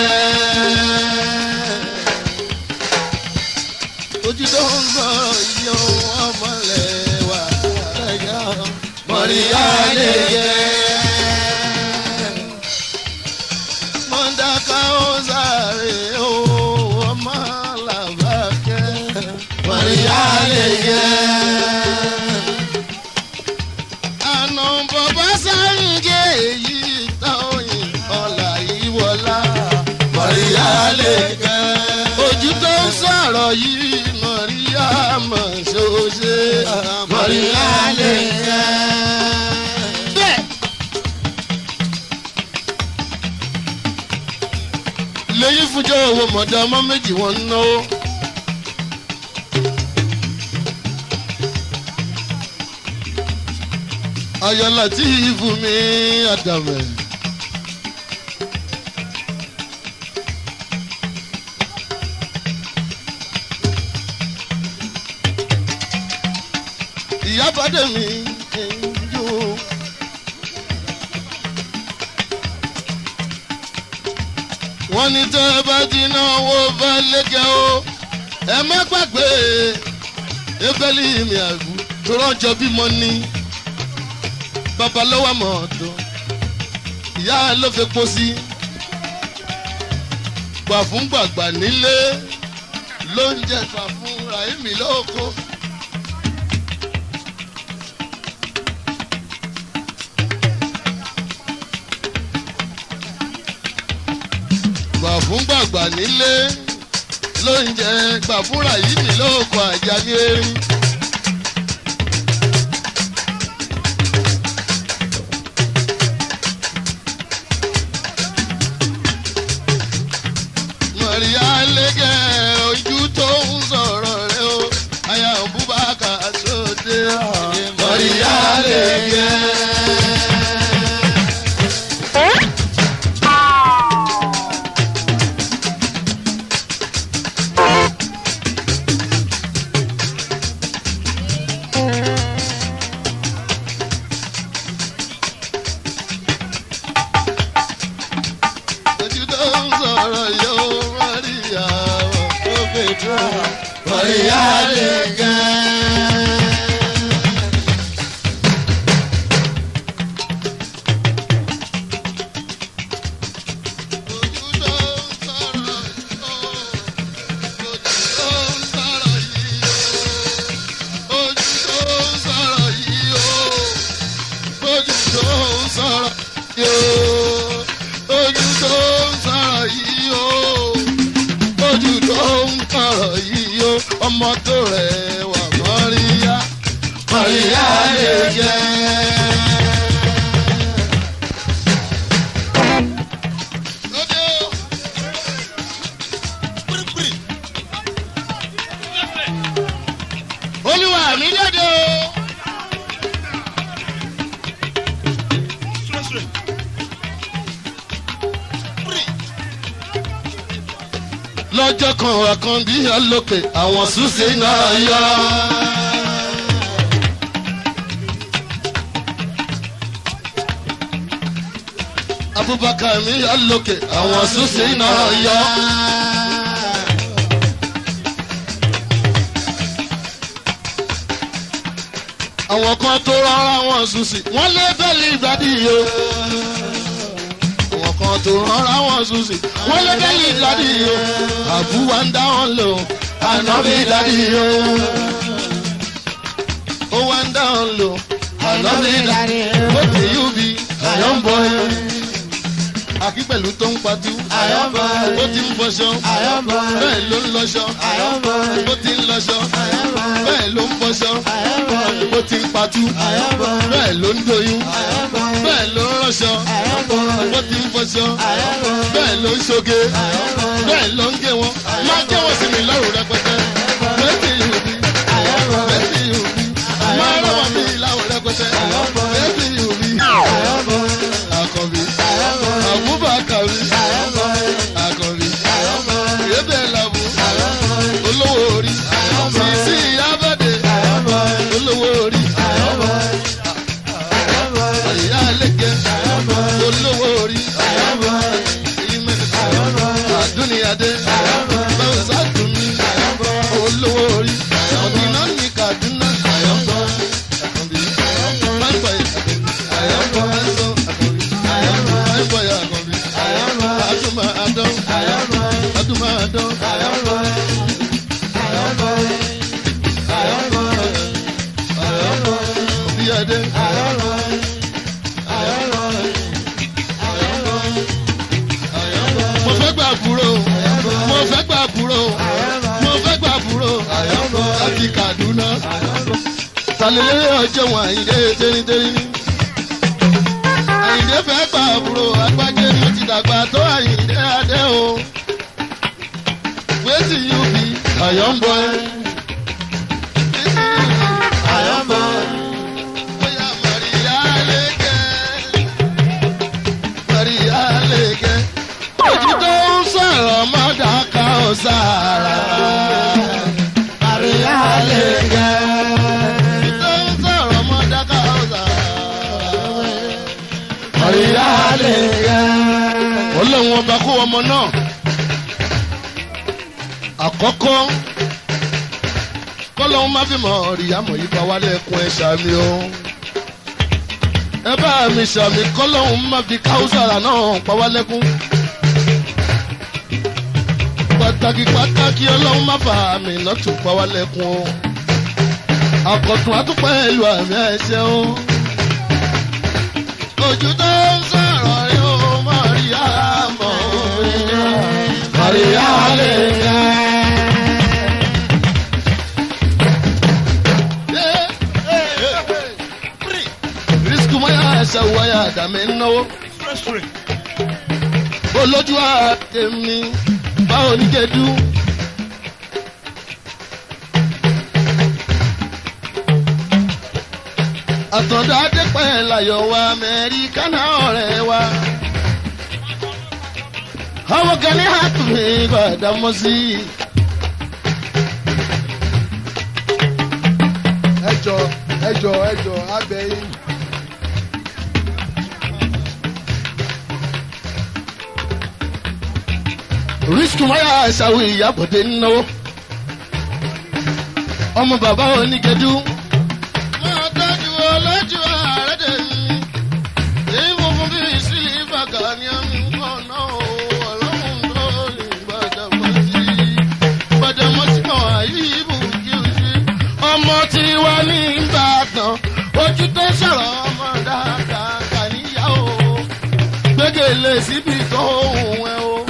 ojú tó ń sọ̀rọ̀ yóò ọmọlẹ́wà ẹ̀yà Mọ̀ríyálẹ̀gẹ́ mọ̀ndàkà ó sáré ó ọmọ làbákẹ́ Mọ̀ríyálẹ̀gẹ́. Ojú tó ń sọ̀rọ̀ yìí Mọ̀ríyá mọ̀ ṣoṣe Mọ̀ríyá lè jẹ́. Bẹ́ẹ̀ lẹ́yìn fúnjọ́ owó mọ̀dá ọmọ méjì wọn ń náwó. Ayọ̀lá tí ìfún mi àdàmẹ̀. Ìyábọ̀dé mi ẹ̀yọ́. Wọ́n ní tẹ́ ẹ bá ti náwó bá lẹ́gẹ̀ẹ́ o. Ẹ má gbàgbé ebélé mi àgùn tó rọ́jọ́ bímọ ní. Babalọ́wọ́ mọ̀ ọ̀dọ́. Ìyá ló fi pọ́ sí. Gbà fún gbàgbà nílé. Ló ń jẹ gbà fún Ràhímì lóko. Gbà fún gbàgbà nílé ló ń jẹ gbà fún Ràhímì lóko Àjàní erin. Mọ̀ríyá lẹ́gẹ̀ ojú tó ń sọ̀rọ̀ rẹ̀ o aya Bùbákà sóde Mọ̀ríyá lẹ́gẹ̀. mi o ojú tó ń sọ̀rọ̀ yìí o ojú tó ń sọ̀rọ̀ yìí o ọmọ tó rẹwà mọ́ríyá mọ́ríyá lè jẹ́. olúwa mi lóde o. lọ́jọ́ kan àkànbí alókè àwọn súnṣe náà yọ. abubakar mi alókè àwọn súnṣe náà yọ. àwọn kan tó rọra wọn súnṣe wọ́n lé bẹ́ẹ̀lì ìgbàdí o. àwọn kan tó rọra wọn súnṣe wọ́n lé bẹ́ẹ̀lì ìgbàdí o. àbúwá ń dá wọn lò ànábì ìgbàdí o. ó wá ń dá wọn lò ànábì ìgbàdí o. ó ti yú bí àyọ̀ ń bọ̀ ẹ́. àkí pẹ̀lú tó ń patú. ó ti ń fọṣọ. bẹ́ẹ̀ ló ń lọṣọ. ó ti ń lọṣọ. bẹ́ẹ̀ ló ń fọṣọ. ó ti ń patú. bẹ́ẹ̀ ló ń doyún. bẹ́ẹ̀ ló ń rọṣọ. ó ti ń fọṣọ. bẹ́ẹ̀ ló ń ṣoge. bẹ́ẹ̀ ló ń gé wọn. máa gé wọn sí mi lọ́rùn rẹpẹtẹ. bẹ́ẹ̀ni yóò bí. bẹ́ẹ̀ni yóò bí. máa rọ̀ wọ́n mi láwọ̀ rẹpẹtẹ. bẹ́ẹ̀ni yóò bí. àkànbí. Abubakar Akànbí ebe labu olówó orí sisi abade olówó orí àyà aleke olówó orí àdúnìyàdé bẹ́ẹ̀sàdùnmí olówó orí ọ̀dìnà ní Kaduna Akànbí pàǹpà àyànbọ̀ ẹ̀sọ́ Akànbí pàǹpà Akànbí aduma adán aduma adán obiyade mo fẹ́ gbà búrò mo fẹ́ gbà búrò mo fẹ́ gbà búrò àti Kaduna talẹ́lẹ́ ọjọ́ wọn àyíndé tẹ́rìntẹ́rì ní. Àyìndé fẹ́ gbà búrò agbájé mo ti dàgbà tó Àyìndé adé o. Wetin you be Iron boy? Iron boy. Bóyá Màríyá Lékè. Màríyá Lékè. Ojú tó ń sọ̀rọ̀ mọ́dà ká ò sára. Màríyá Lékè. Ojú tó ń sọ̀rọ̀ mọ́dà ká ò sára. Màríyá Lékè. Ọlọ́run ọba kó ọmọ náà. Àkọ́kọ́ kọ́lọ́hún má fi mọ̀ ọ̀rìyàmọ̀ yìí bá wálé ẹkùn ẹ̀ ṣàmì o. Ẹ bá mi ṣàmì kọ́lọ́hún má fi káwùsàrà náà pa wá lẹ́kún. Pàtàkì pàtàkì ọlọ́hún má fà mí lọ́tún pa wá lẹ́kún o. Àkọ̀tún àtúpẹ́ ìlú àmì ẹ̀ṣẹ̀ o. Ojú tó ń sọ̀rọ̀ yóò Màríyámọ̀ Màríyá Lékè. Ṣàwáyà àdàmì náwó. Olójú àtẹ̀mí báwo ní jẹ́dú. Àtọ̀dọ̀ Adépẹ́ láyọ̀ wa Amẹ́ríkà náà ọ̀rẹ́ wa. Àwọn kan ní àtúnmí gbàdámọ́ sí. Ẹjọ ẹjọ ẹjọ abẹ yìí. Rísíkì wáyà ṣàwò ìyàbọ̀dé náwó. Ọmọ bàbá onígẹdú. Máa tọ́jú olójú ààrẹ dè mí. Èyí mo fún bíi sílífà kan ní àmì nǹkan náà o. Ọlọ́run tó lè gbàdámọ́ sí. Gbàdámọ́ sí kan àyè ìbò kí o ṣe. Ọmọ tí wà ní Ìbàdàn. Ojú tó sọ̀rọ̀ ọmọ dáadáa kà níyàwó. gèlè síbi tó hùn ẹ o.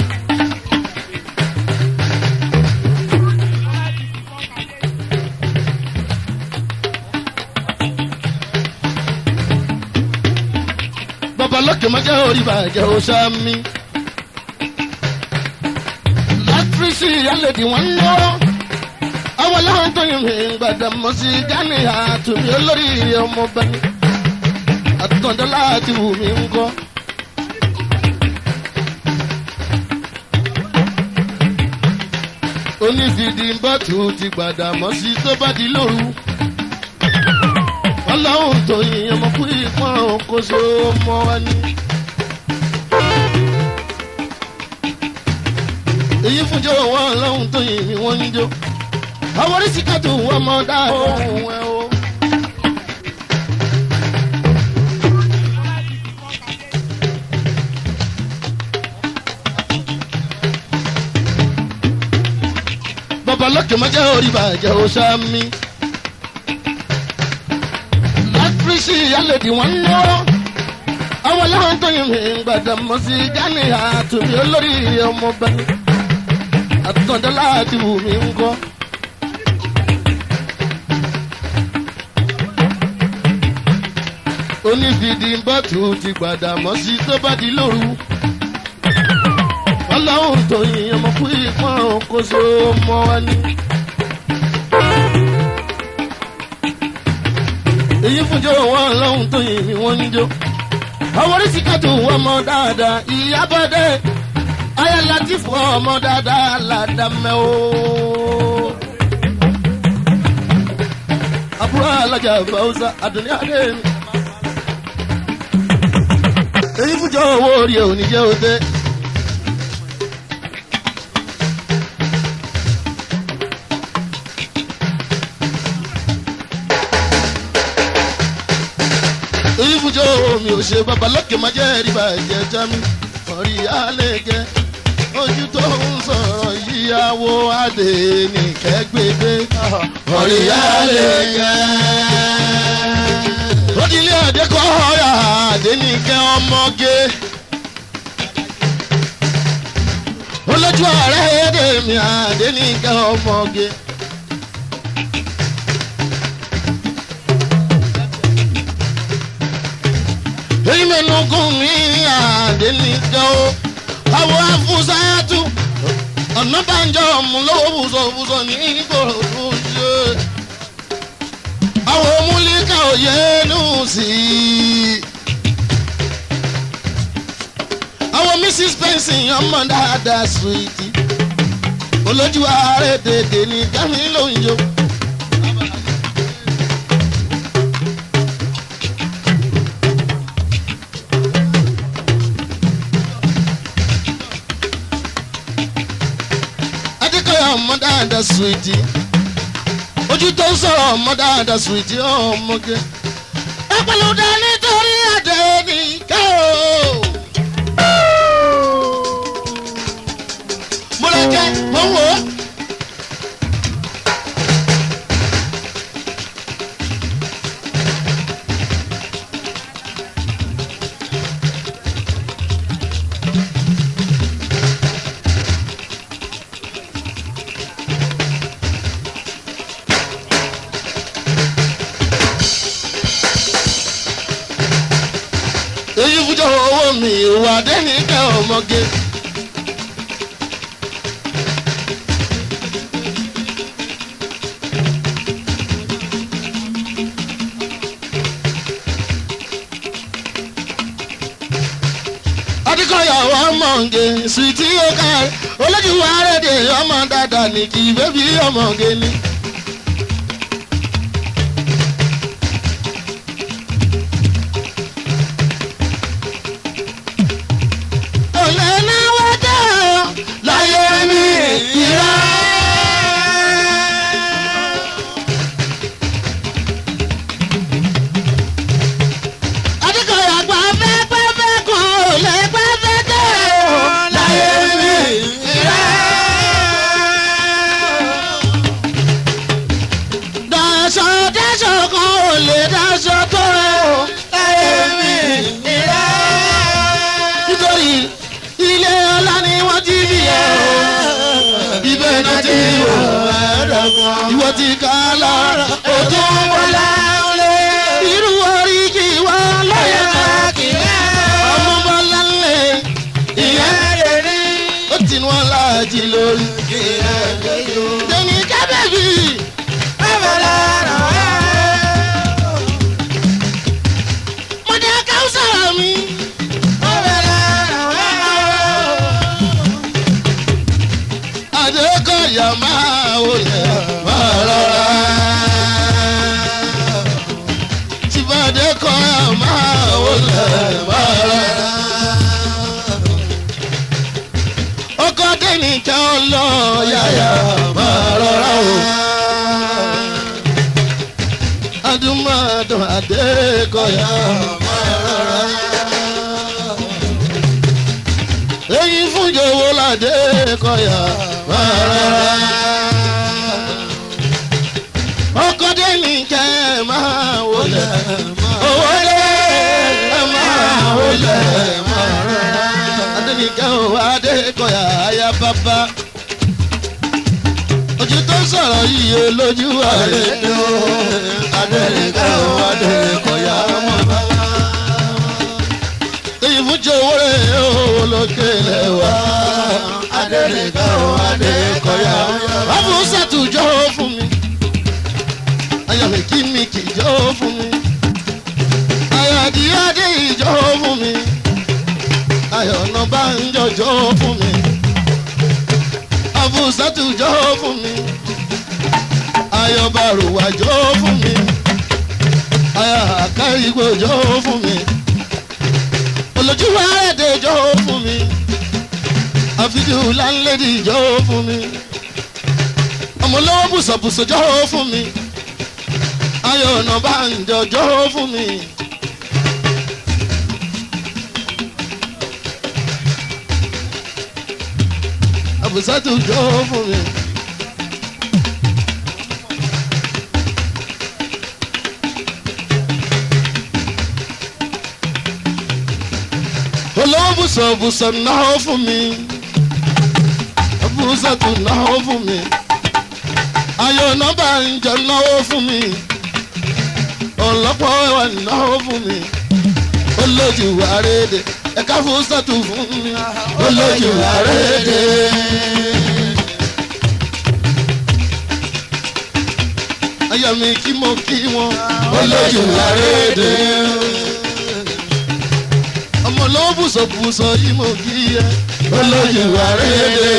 babalókè má jẹ́ orí bàjẹ́ o sámi. látírísì alẹ́dì wọn lọ́wọ́. àwọn aláwọ̀ tó yin mi gbàdámọ́ sí gánì àtúnmí olórí ọmọ bẹ́ni. àtúntò láti wù mí ń kọ́. onífìdí bọ́tù ti gbàdámọ́ sí tó bá di lóru. ọlọ́run tó yin ọmọ kú ìpọ́n òkóso ọmọ wa ni. èyí fúnjọ wọn ọlọ́run tó yin mi wọ́n ń jó. àwọn oríṣi kàtó wọn mọ dá ohun ẹ o. babalókè má jẹ́ orí bàjẹ́ o sámi. látírísì alẹ́dì wọn lọ́wọ́. àwọn aláwọ̀ tó yin mi gbàdámọ́ sí gánì àtúnmí olórí ọmọ bẹ́ni. àtúntò láti wù mí ń kọ́. onífìdí bọ́tù ti gbàdámọ́ sí tó bá di lóru. ọlọ́run tó yin ọmọ kú ìpọ́n òkóso ọmọ wa ni. èyí fúnjọ wọn ọlọ́run tó yin mi wọ́n ń jó. àwọn oríṣi kàtó wọn mọ dáadáa ìyábọ̀dé ayé láti fọ ọmọ dáadáa ládàmẹ́ o. àbúrò alájà fàwùsà àdùnní adé mi. èyí fúnjọ owó orí ẹ̀ ò ní jẹ́ òde. ìfúnjọ mi ò ṣe babalókè má jẹ́ ríba ẹ̀jẹ̀ jámi ọ̀rí àlẹ́gẹ́ ojú tó ń sọ̀rọ̀ yíyáwó adé ní kẹ́gbẹ́gbẹ́ ọ̀rí àlẹ́gẹ́ òdìlé àdékọ́ ọ̀rá adé ní kẹ́ ọmọge olójú ààrẹ èdè mi adé ní kẹ́ ọmọge. èyí mẹ́nu gún mi àdé nìkan o àwọ̀ afúnṣáàtú ọ̀nà bàjọ́ ọ̀mù lọ́wọ́ bùsọ̀bùsọ̀ ní ìgbòho ṣe àwọ̀ múlíkà òye nù sí i àwọ̀ missus Benson ọmọ dáadáa sùwìtì olójú ààrẹ dèdè ní kámi ló ń yọ. ọmọ dáadáa sùwìtì ojú tó ń sọ̀rọ̀ ọmọ dáadáa sùwìtì ọmọge. ẹ pẹ̀lú dá nítorí àdé nìkan o. mo lè jẹ́ mo wò ó. èyí fújọ owó mi ìwà dẹ́nìkẹ́ ọmọge. adikọ̀yàwó ọmọge sùtì ọkà olójú àrèdè ọmọ dáadáa ní kí bébí ọmọge ni. kọ́ ẹ̀ máa wọlé máa rẹ̀. ọkọ̀ dẹ́nìkan ọlọ́ọ̀yàyà máa rọra o. adúmọ̀dún adékọ̀yà máa rọra. èyí fún jòwó ládékọ̀yà máa rọra. ọkọ̀ dẹ́nìkan máa wọlé owó lé máa wọlé máa rọra. adénìkan ò adékọ̀yà ayá bàbá. ojú tó sọ̀rọ̀ yìí olójú àrètò adẹ́nìkan ò adékọ̀yà mọ́ bá. èyí fún jòwó rẹ̀ olókèlè wá adẹ́nìkan ò adékọ̀yà. báwo ṣàtúnjọ́ fún mi ayọ̀mí kí mi kì í jọ́ fún mi ayọ̀dí adé ìjọ́ fún mi ayọ̀nà bá ń jọjọ́ fún mi àbùsàtù jọ́ fún mi ayọ̀bàrùwà jọ́ fún mi ayọ̀ àkàrígbò jọ́ fún mi olójúwà ẹ̀dẹ̀ jọ́ fún mi àfijù láńlẹ́dì jọ́ fún mi ọmọlọ́wọ́ bùsọ̀bùsọ̀ jọ́ fún mi ayọ̀nà bá ń jọjọ́ fún mi. àbùsàtù jọ́ fún mi. olówó bùsọ̀bùsọ̀ náà fún mi àbùsàtù náà fún mi ayọ̀nà bá ń jọ náà fún mi ọlọ́pọ̀ ẹwà náà fún mi olójú àrédè ẹ̀ka fún sátú fún mi olójú àrédè. ayọ̀ mi kí mo kí wọn olójú àrédè. ọmọ ló bùsọ̀bùsọ̀ yìí mo kí ẹ olójú àrédè.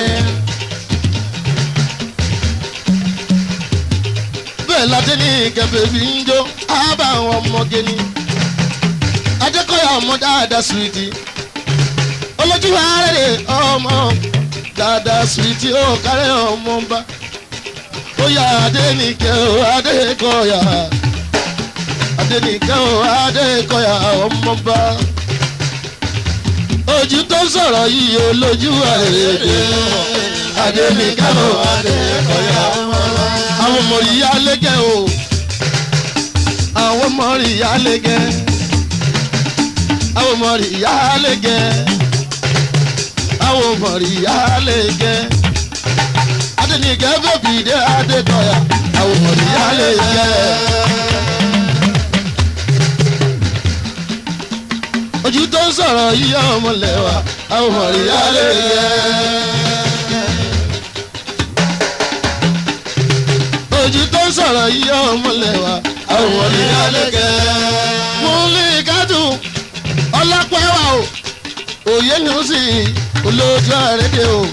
ládé ní kẹfẹ́ fi ń jó ábà àwọn ọmọge ni adékọ̀yà ọmọ dáadáa suwìtì olójú ààrẹ ọmọ dáadáa suwìtì ó kárẹ̀ ọmọ bá ó yà adénìkẹ́ ó adékọ̀yà adénìkẹ́ ó adékọ̀yà ọmọ bá ojú tó sọ̀rọ̀ yìí olójú ààrẹ adénìkẹ́ ó adékọ̀yà ọmọ bá. àwọn ọmọ ìyá lẹ́gẹ̀ o àwọn ọmọ ìyá lẹ́gẹ̀ àwọn ọmọ ìyá lẹ́gẹ̀ àwọn ọmọ ìyá lẹ́gẹ̀ adẹnigẹ́ bẹ́bí dé adékọ̀yà àwọn ọmọ ìyá lẹ́gẹ̀. ojú tó ń sọ̀rọ̀ yíyá ọmọ lẹ́wà àwọn ọmọ ìyá lẹ́gẹ̀. ojú tó ń sọ̀rọ̀ yìí ọmọlẹ̀ wa àwọn ìyálẹ́gẹ̀. Múlíkàtù ọlọ́pẹ́ wa o òye ni ó sì olójú àrédè o.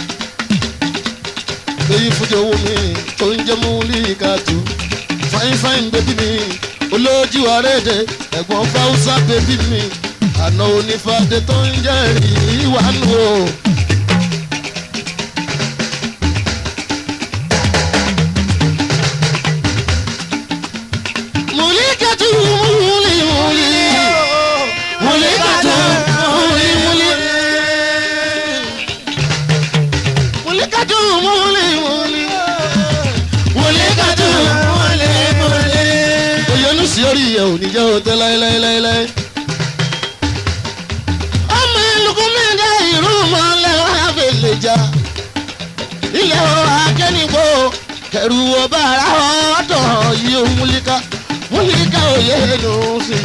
èyí fújì owó mi tó ń jẹ́ Múlíkàtù fáin fáin bébí mi olójú àrédè ẹ̀gbọ́n fáwùsà bébí mi àná onífàdé tó ń jẹ́ ìwánu o. Orí ẹ̀ ò ní jẹ́ òtẹ́ láéláéláé. ọmọ ẹlùkún mẹ́ta ìrú mọ́lẹ̀ wá fèlè jà. ilé o akẹ́nìgbò kẹrù ọba ara ọ̀dọ̀ yìí ó Múlíkà Múlíkà òye nù sí.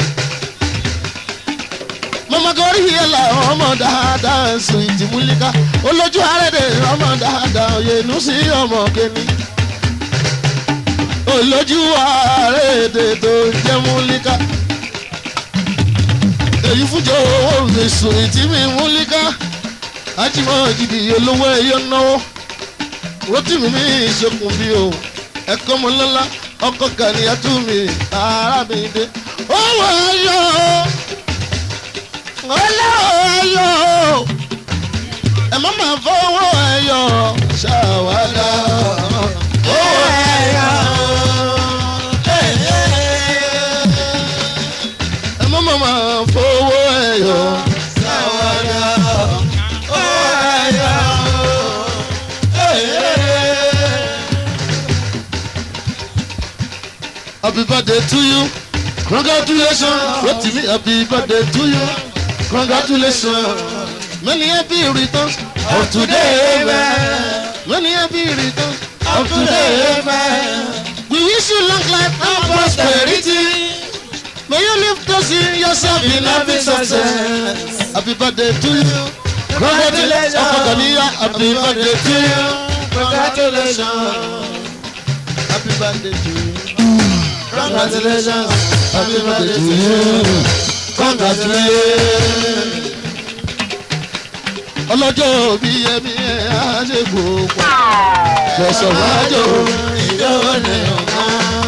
mọ́mọ́kọ́rí yẹn là ọmọ dáadáa sùn ìtì Múlíkà olójú àrẹ̀dẹ̀ ọmọ dáadáa òye nù sí ọmọ kẹ́ni. olójú àrèdè tó jẹ́ Múlíkà èyí fúnjọ owó ìsùn ìtì mi Múlíkà ajímọ̀ jìdì olówó ẹ̀yọ́ náwó rotimi mi ìṣokùn bí o ẹ̀kọ́ mọ́lọ́lá ọkọ kàníyà tú mi arábìnrin owó ẹyọ olówó ẹyọ ẹ má máa fọwọ́ ẹyọ ṣàwádà owó ẹyọ ẹ má máa fọwọ́ ẹyọ ṣàwádà owó ẹyọ. Happy birthday to you. Congratulations. What to me? Happy birthday to you. Congratulations. Many happy returns of today, man. Many happy returns of today, man. We wish you long life and prosperity. May you live to see yourself in happy success. Happy birthday to you. Congratulations. Happy birthday to you. Congratulations. Happy birthday to you. Congratulations, happy birthday to you. Congratulations. Ọlọ́jọ́ bí ẹbí ẹ̀ á ṣe gbogbo. Fẹ̀sọ̀ májò ìjọba ní ọ̀gá.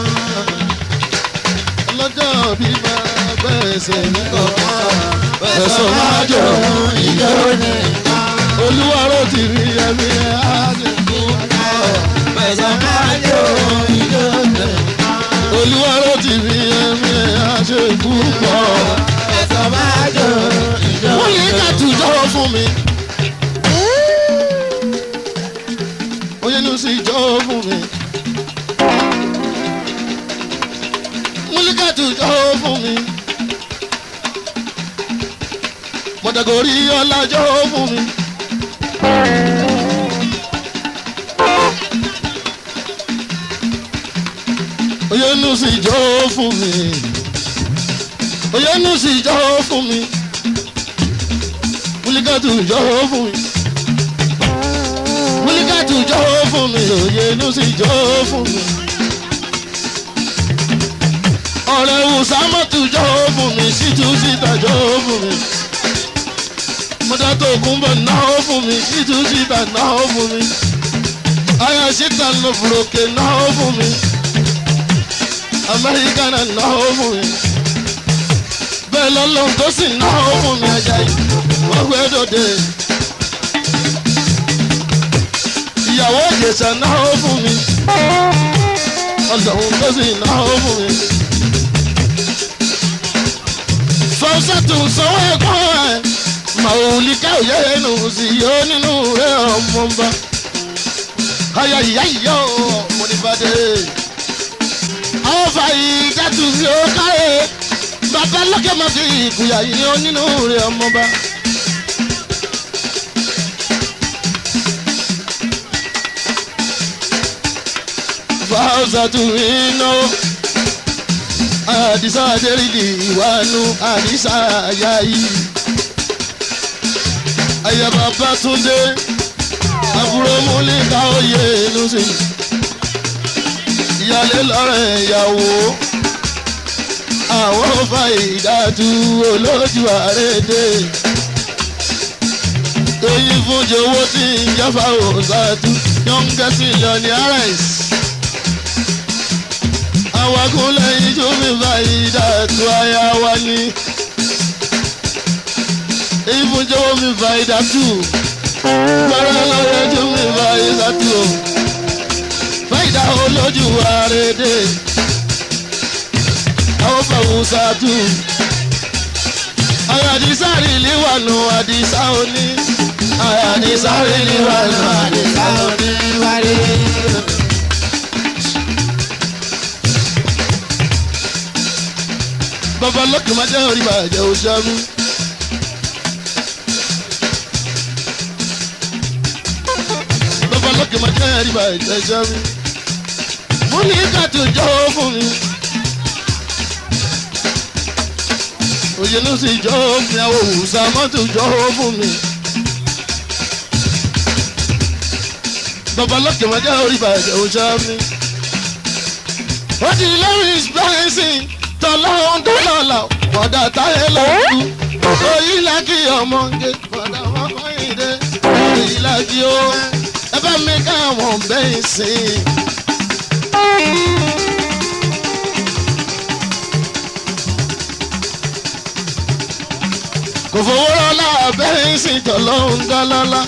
Ọlọ́jọ́ bí máa gbẹ̀sẹ̀ ní kọ̀ọ̀kan. Fẹ̀sọ̀ májò ìjọba ní ọ̀gá. Olúwa ló ti rí ẹbí ẹ̀ á ṣe gbogbo. Fẹ̀sọ̀ májò ìjọba ní ọ̀gá. Olúwa ló ti fi ẹ̀mí àṣẹ púpọ̀. Ẹ̀sọ́ máa jọ ìjọ. Wọ́n yẹ ká tùjọ́ fún mi. Oyinú sì jọ́ fún mi. Wọ́n yẹ ká tùjọ́ fún mi. Mọ̀dàgórí ọlájọ́ fún mi. Oyenu sì jọ́ fún mi. Oyenu sì jọ́ fún mi. Múlíkàtù jọ́ fún mi. Múlíkàtù jọ́ fún mi. Oyenu sì jọ́ fún mi. Ọ̀rẹ́ Wùsámọ́tù jọ́ fún mi. Sítú síta jọ́ fún mi. Mọ́tàtò Kúnbọ̀ náà fún mi. Sítú síta náà fún mi. Ayọ̀ síta lọ fúròkè náà fún mi. Amẹ́ríkà náà náwó fún mi. Bẹ́ẹ̀ lọ́lọ́run tó sì náwó fún mi Àjàyí. Wọ́n gbé dòde. Ìyàwó Ìjẹ̀ṣà náwó fún mi. Ọlọ́run tó sì náwó fún mi. Fọ́sẹ̀tù sanwó ẹ̀gbọ́n ẹ̀. Màwùlíkà òye ẹnu sí yóò nínú rẹ̀ ọmọ bá. Ayọ̀ ìyá ìyá ọmọ nígbàdé. Àwọn fàyè ìjàtù sí ó káyé. Bàbá lókè máa fi ìkùyà yìí ó nínú rẹ̀ ọmọba. Fáwọ́sà tún iná. Àdìsá Adérídì ìwánu Àdìsá Àyáyí. Àyà bàbá Túndé. Àbúrò Múlíkà òye inú sí. Ìyálé lọ́rẹ̀ ìyàwó. Àwọn fa ìdájú olójú àrédè. Èyí fún jowó tí ń jáfa òṣàtú. Youngest millionaires. Awakùn lẹ́yìn tó mi fa ìdájú aya wa ni. Èyí fún jowó mi fa ìdájú. Bẹ́rẹ̀ lọ́rẹ̀ tó mi fa ìdájú. Fáìdá olójú àrédè. Àwọn fàwùsà tù. Àyàdísá rí líwànú àdìsá òní. Àyàdísá rí líwànú àdìsá òní wárí. Bàbá lọ́kì máa jẹ́ orí bàjẹ́ òṣèlú. Bàbá lọ́kì máa jẹ́ orí bàjẹ́ òṣèlú. Mo ní kàtó jọ́ fún mi. Oyinú sì jọ́ mi, àwọn Wùsámọ́tù jọ́ fún mi. Bàbá lọ́kì máa jẹ́ orí bàjẹ́ òṣèlú. Ó di lórí ìsìláìsì. Tọ́lọ́hún tó lọ́la bọ̀dà táyé lọ́kù. Oyin lákì ọmọge bọ̀dà ọmọkùnrin dé. Oyin lákì ó ẹ bá mi káwọn bẹ́ẹ̀ sìn. fowó rọ́lá abẹ́rẹ́ sí tọ́lọ́hún dálálá.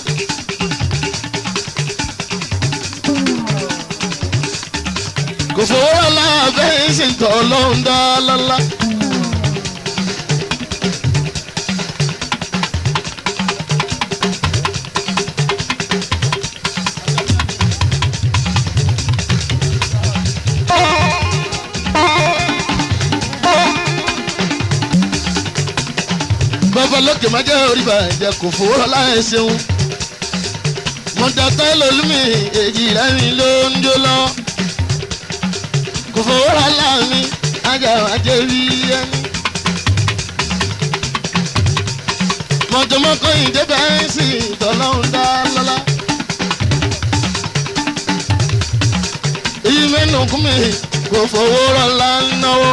kò fowó rọ́lá abẹ́rẹ́ sí tọ́lọ́hún dálálá. lókè má jẹ́ orí bàjẹ́ kò fowó rọ́lá ẹ̀ ṣeun. mọ̀dàtà lólùmí èjì lẹ́yìn ló ń jó lọ. kò fowó rọ́lá mi ajá wájẹ́ rí ẹni. mọ̀jọ̀mọ́kọ́ ìdẹ́bẹ̀ ń sìn tọ́lọ́hún dá lọ́lá. èyí mẹ́nu kún mi kò fowó rọ́lá náwó.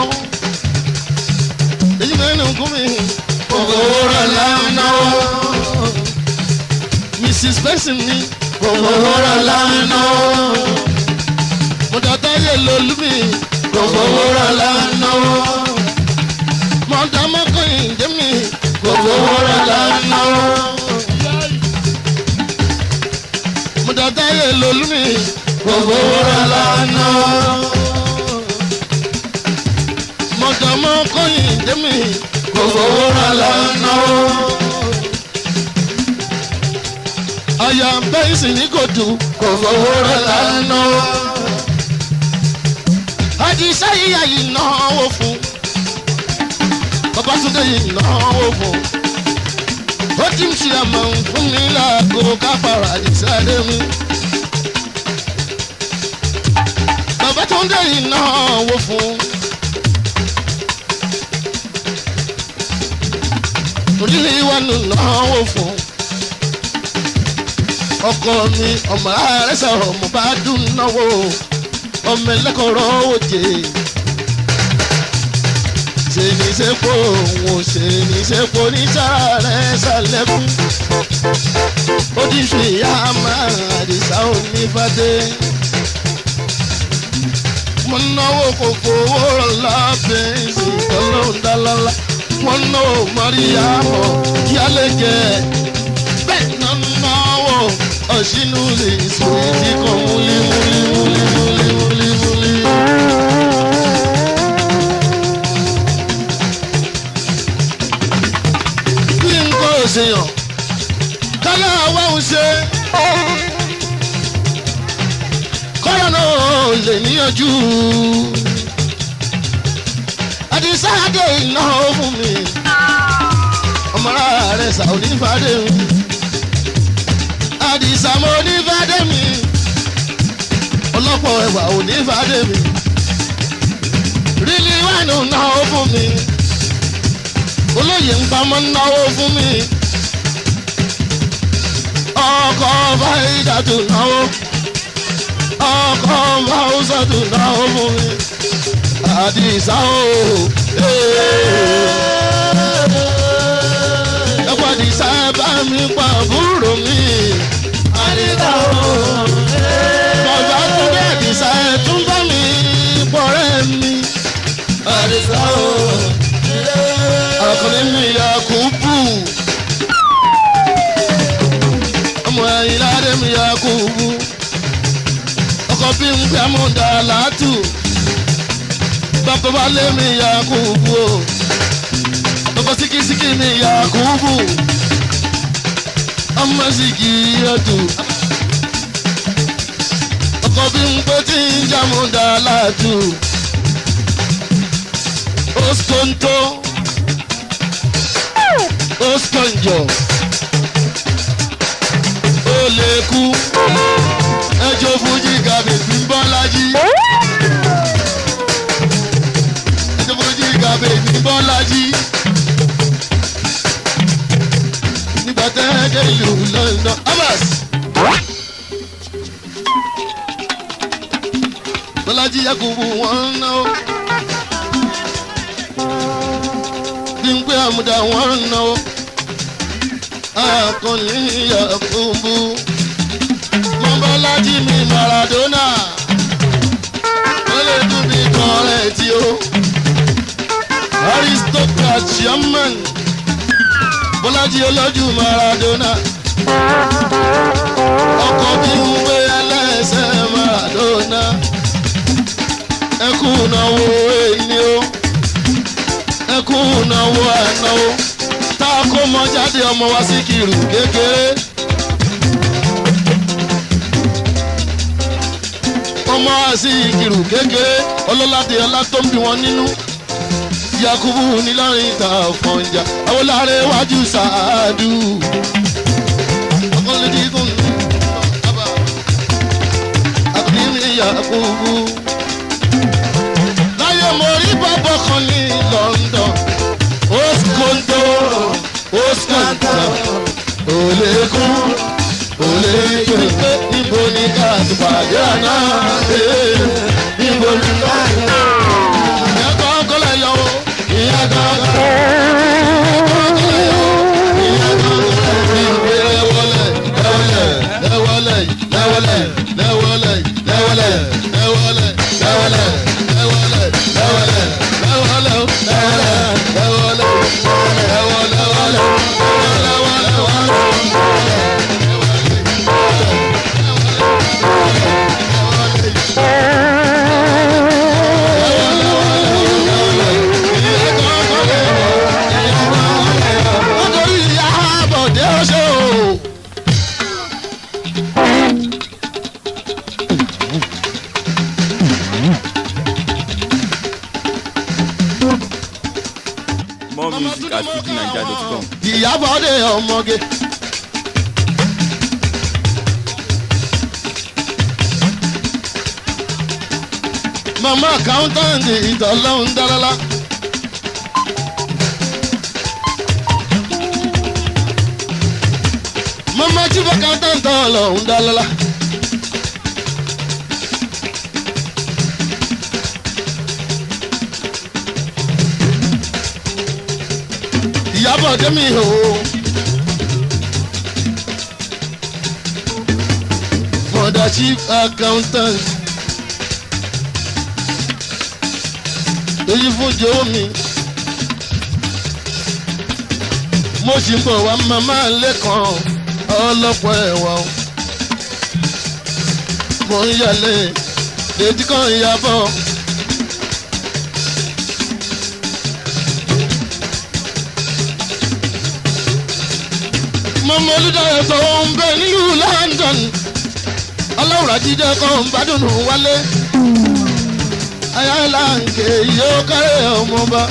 èyí mẹ́nu kún mi. Owó náwó. Missus Benson ni owó náwó. Mọ̀dàtà yẹ lólu mi owó náwó. Mọ̀dà mọ́kànlá jẹ́ mi owó náwó. Mọ̀dàtà yẹ lólu mi owó náwó. Mọ̀dà mọ́kànlá jẹ́ mi. Owó rọ̀lá náwó. Àyà bẹ́ẹ̀sì ní kòtù kò fowó rọ̀lá náwó. Àdìsá yíyá yìí náwó fún. Babátúndé yìí náwó fún. Ó ti ń ṣe àmọ́ fún mi láago káfàrà àdìsá dé mi. Babátúndé yìí náwó fún. Orílẹ̀ ìwà nù náwó fún. Ọkọ mi ọmọ ààrẹ sọ̀rọ̀ mo bá dùn náwó. Ọmọ ẹlẹ́kọ̀ọ́rọ́ òjè. Ṣé ní sẹ́pọ̀ òun ṣe ní sẹ́pọ̀ ní sàrẹ́ sàlẹ́kùn. Ó ti fi ìyá máa àdìsá onífàdé. Mo náwó kò fowó rọ̀lá bẹ́ẹ̀ sí tọ́lọ́hún dálálá. Wọ́n ná o Mariamu yálẹ̀kẹ́ bẹ́ẹ̀ náà náwó ọ̀ṣínú lè sọ èyí kan múlí múlí múlí múlí múlí múlí. Bí n kò ṣèyàn kálá wa ń ṣe kọ́lá náà lè níyànjú. Àdìsáàdé ìnáwó fún mi. Ọmọlá rẹ̀ sà onífàdé mi. Àdìsá mo onífàdé mi. Ọlọ́pọ̀ ẹ̀wà onífàdé mi. Rílí wánú náwó fún mi. Olóyè ń pamọ́ náwó fún mi. Ọkọ̀ Fáídàtù náwó. Ọkọ̀ Fáúsàtù náwó fún mi. Àdìsá o. Ẹ̀kọ́ àdìsá bá mi pa àbúrò mi. Àdìsá o. Bàbá tó dé àdìsá ẹ̀ tún bá mi pọ̀rẹ́ mi. Àdìsá o. Ọkùnrin mi Yakubu. Ọmọ ẹ̀yìn ládé mi Yakubu. Ọkọ̀ bí ń gbé amúdà látù. Bàbá wa lé mi Yakubu o. Bàbá síkísíkí mi Yakubu. Ọmọ síkí ọ̀tù. Ọkọ̀ bí ń pé tí ń jàmúdà látù. Oskonto. Oskonjo. Oleku. Ẹjọ́ Fújì gàbè tí ń Bọ́lájí. Bèbí Bọ́lájí nígbà tẹ́ẹ̀dẹ̀ ìlú London Abbas Bọ́lájí Yakubu wọ́n náwó bí ń pé àmúdá wọ́n náwó akọni Yakubu mọ Bọ́lájí mi Maradona wọ́n lè tún bí kọ́rẹ́ tí ó. Aristocrat chairman Bọ́lá rántí olójú Maradona ọkọ̀ bí ń gbé ẹlẹ́sẹ̀ Maradona ẹkún náwó èyí o ẹkún náwó ànáwó tá a kó mọ jáde ọmọ wa sí kìrù kékeré ọmọ wa sí kìrù kékeré ọlọ́ládé ọlá tó ń bí wọn nínú Yakubu nílọrin ìta ọ̀fọ̀njà awolare wájú sáádù ọkọlẹ́dígún bàbá àkùnrin Yakubu láyé mo rí bàbá kan ní London oskondo oskondo olekun olekun níbo ni ká ti pàdé àná níbo ni ká ti pàdé ìyá kan kọ́lẹ̀ yọ o ìyá kan kọ́lẹ̀ yọ o ìyá kan kọ́lẹ̀ yọ o lẹ́wọ́lẹ̀ lẹ́wọ́lẹ̀ lẹ́wọ́lẹ̀ lẹ́wọ́lẹ̀ lẹ́wọ́lẹ̀ lẹ́wọ́lẹ̀ lẹ́wọ́lẹ̀ More music at fuji naija dot com. Ìyábọ̀ Òde ọmọge. Mama accountant ìtọ́lọ́hún dálálá. Mama chief accountant ọlọ́hún dálálá. Ìyábọ̀ Òde mi o. Mother chief accountant. Èyí fún jòwó mi. Mo sì ń bọ̀ wá màmá lẹ́kàn ọlọ́pọ̀ ẹ̀wà o. Mo ń yàlẹ̀ létí kan Ìyábọ̀. Mọ̀mọ́ olùdarí tó ń bẹ nílùú London. Ọlọ́run àjíjẹ́ kan ń bá dùnú wálé. Ayala nke yóò kárẹ̀ ọmọba.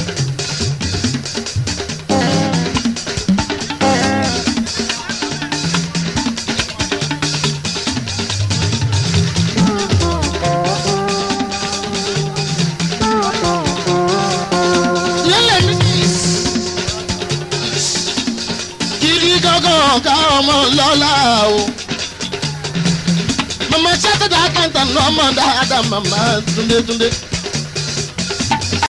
Kìdí gángan ká ọmọ lọ́la o. Mama chatted that can't no man that mama tunde tunde.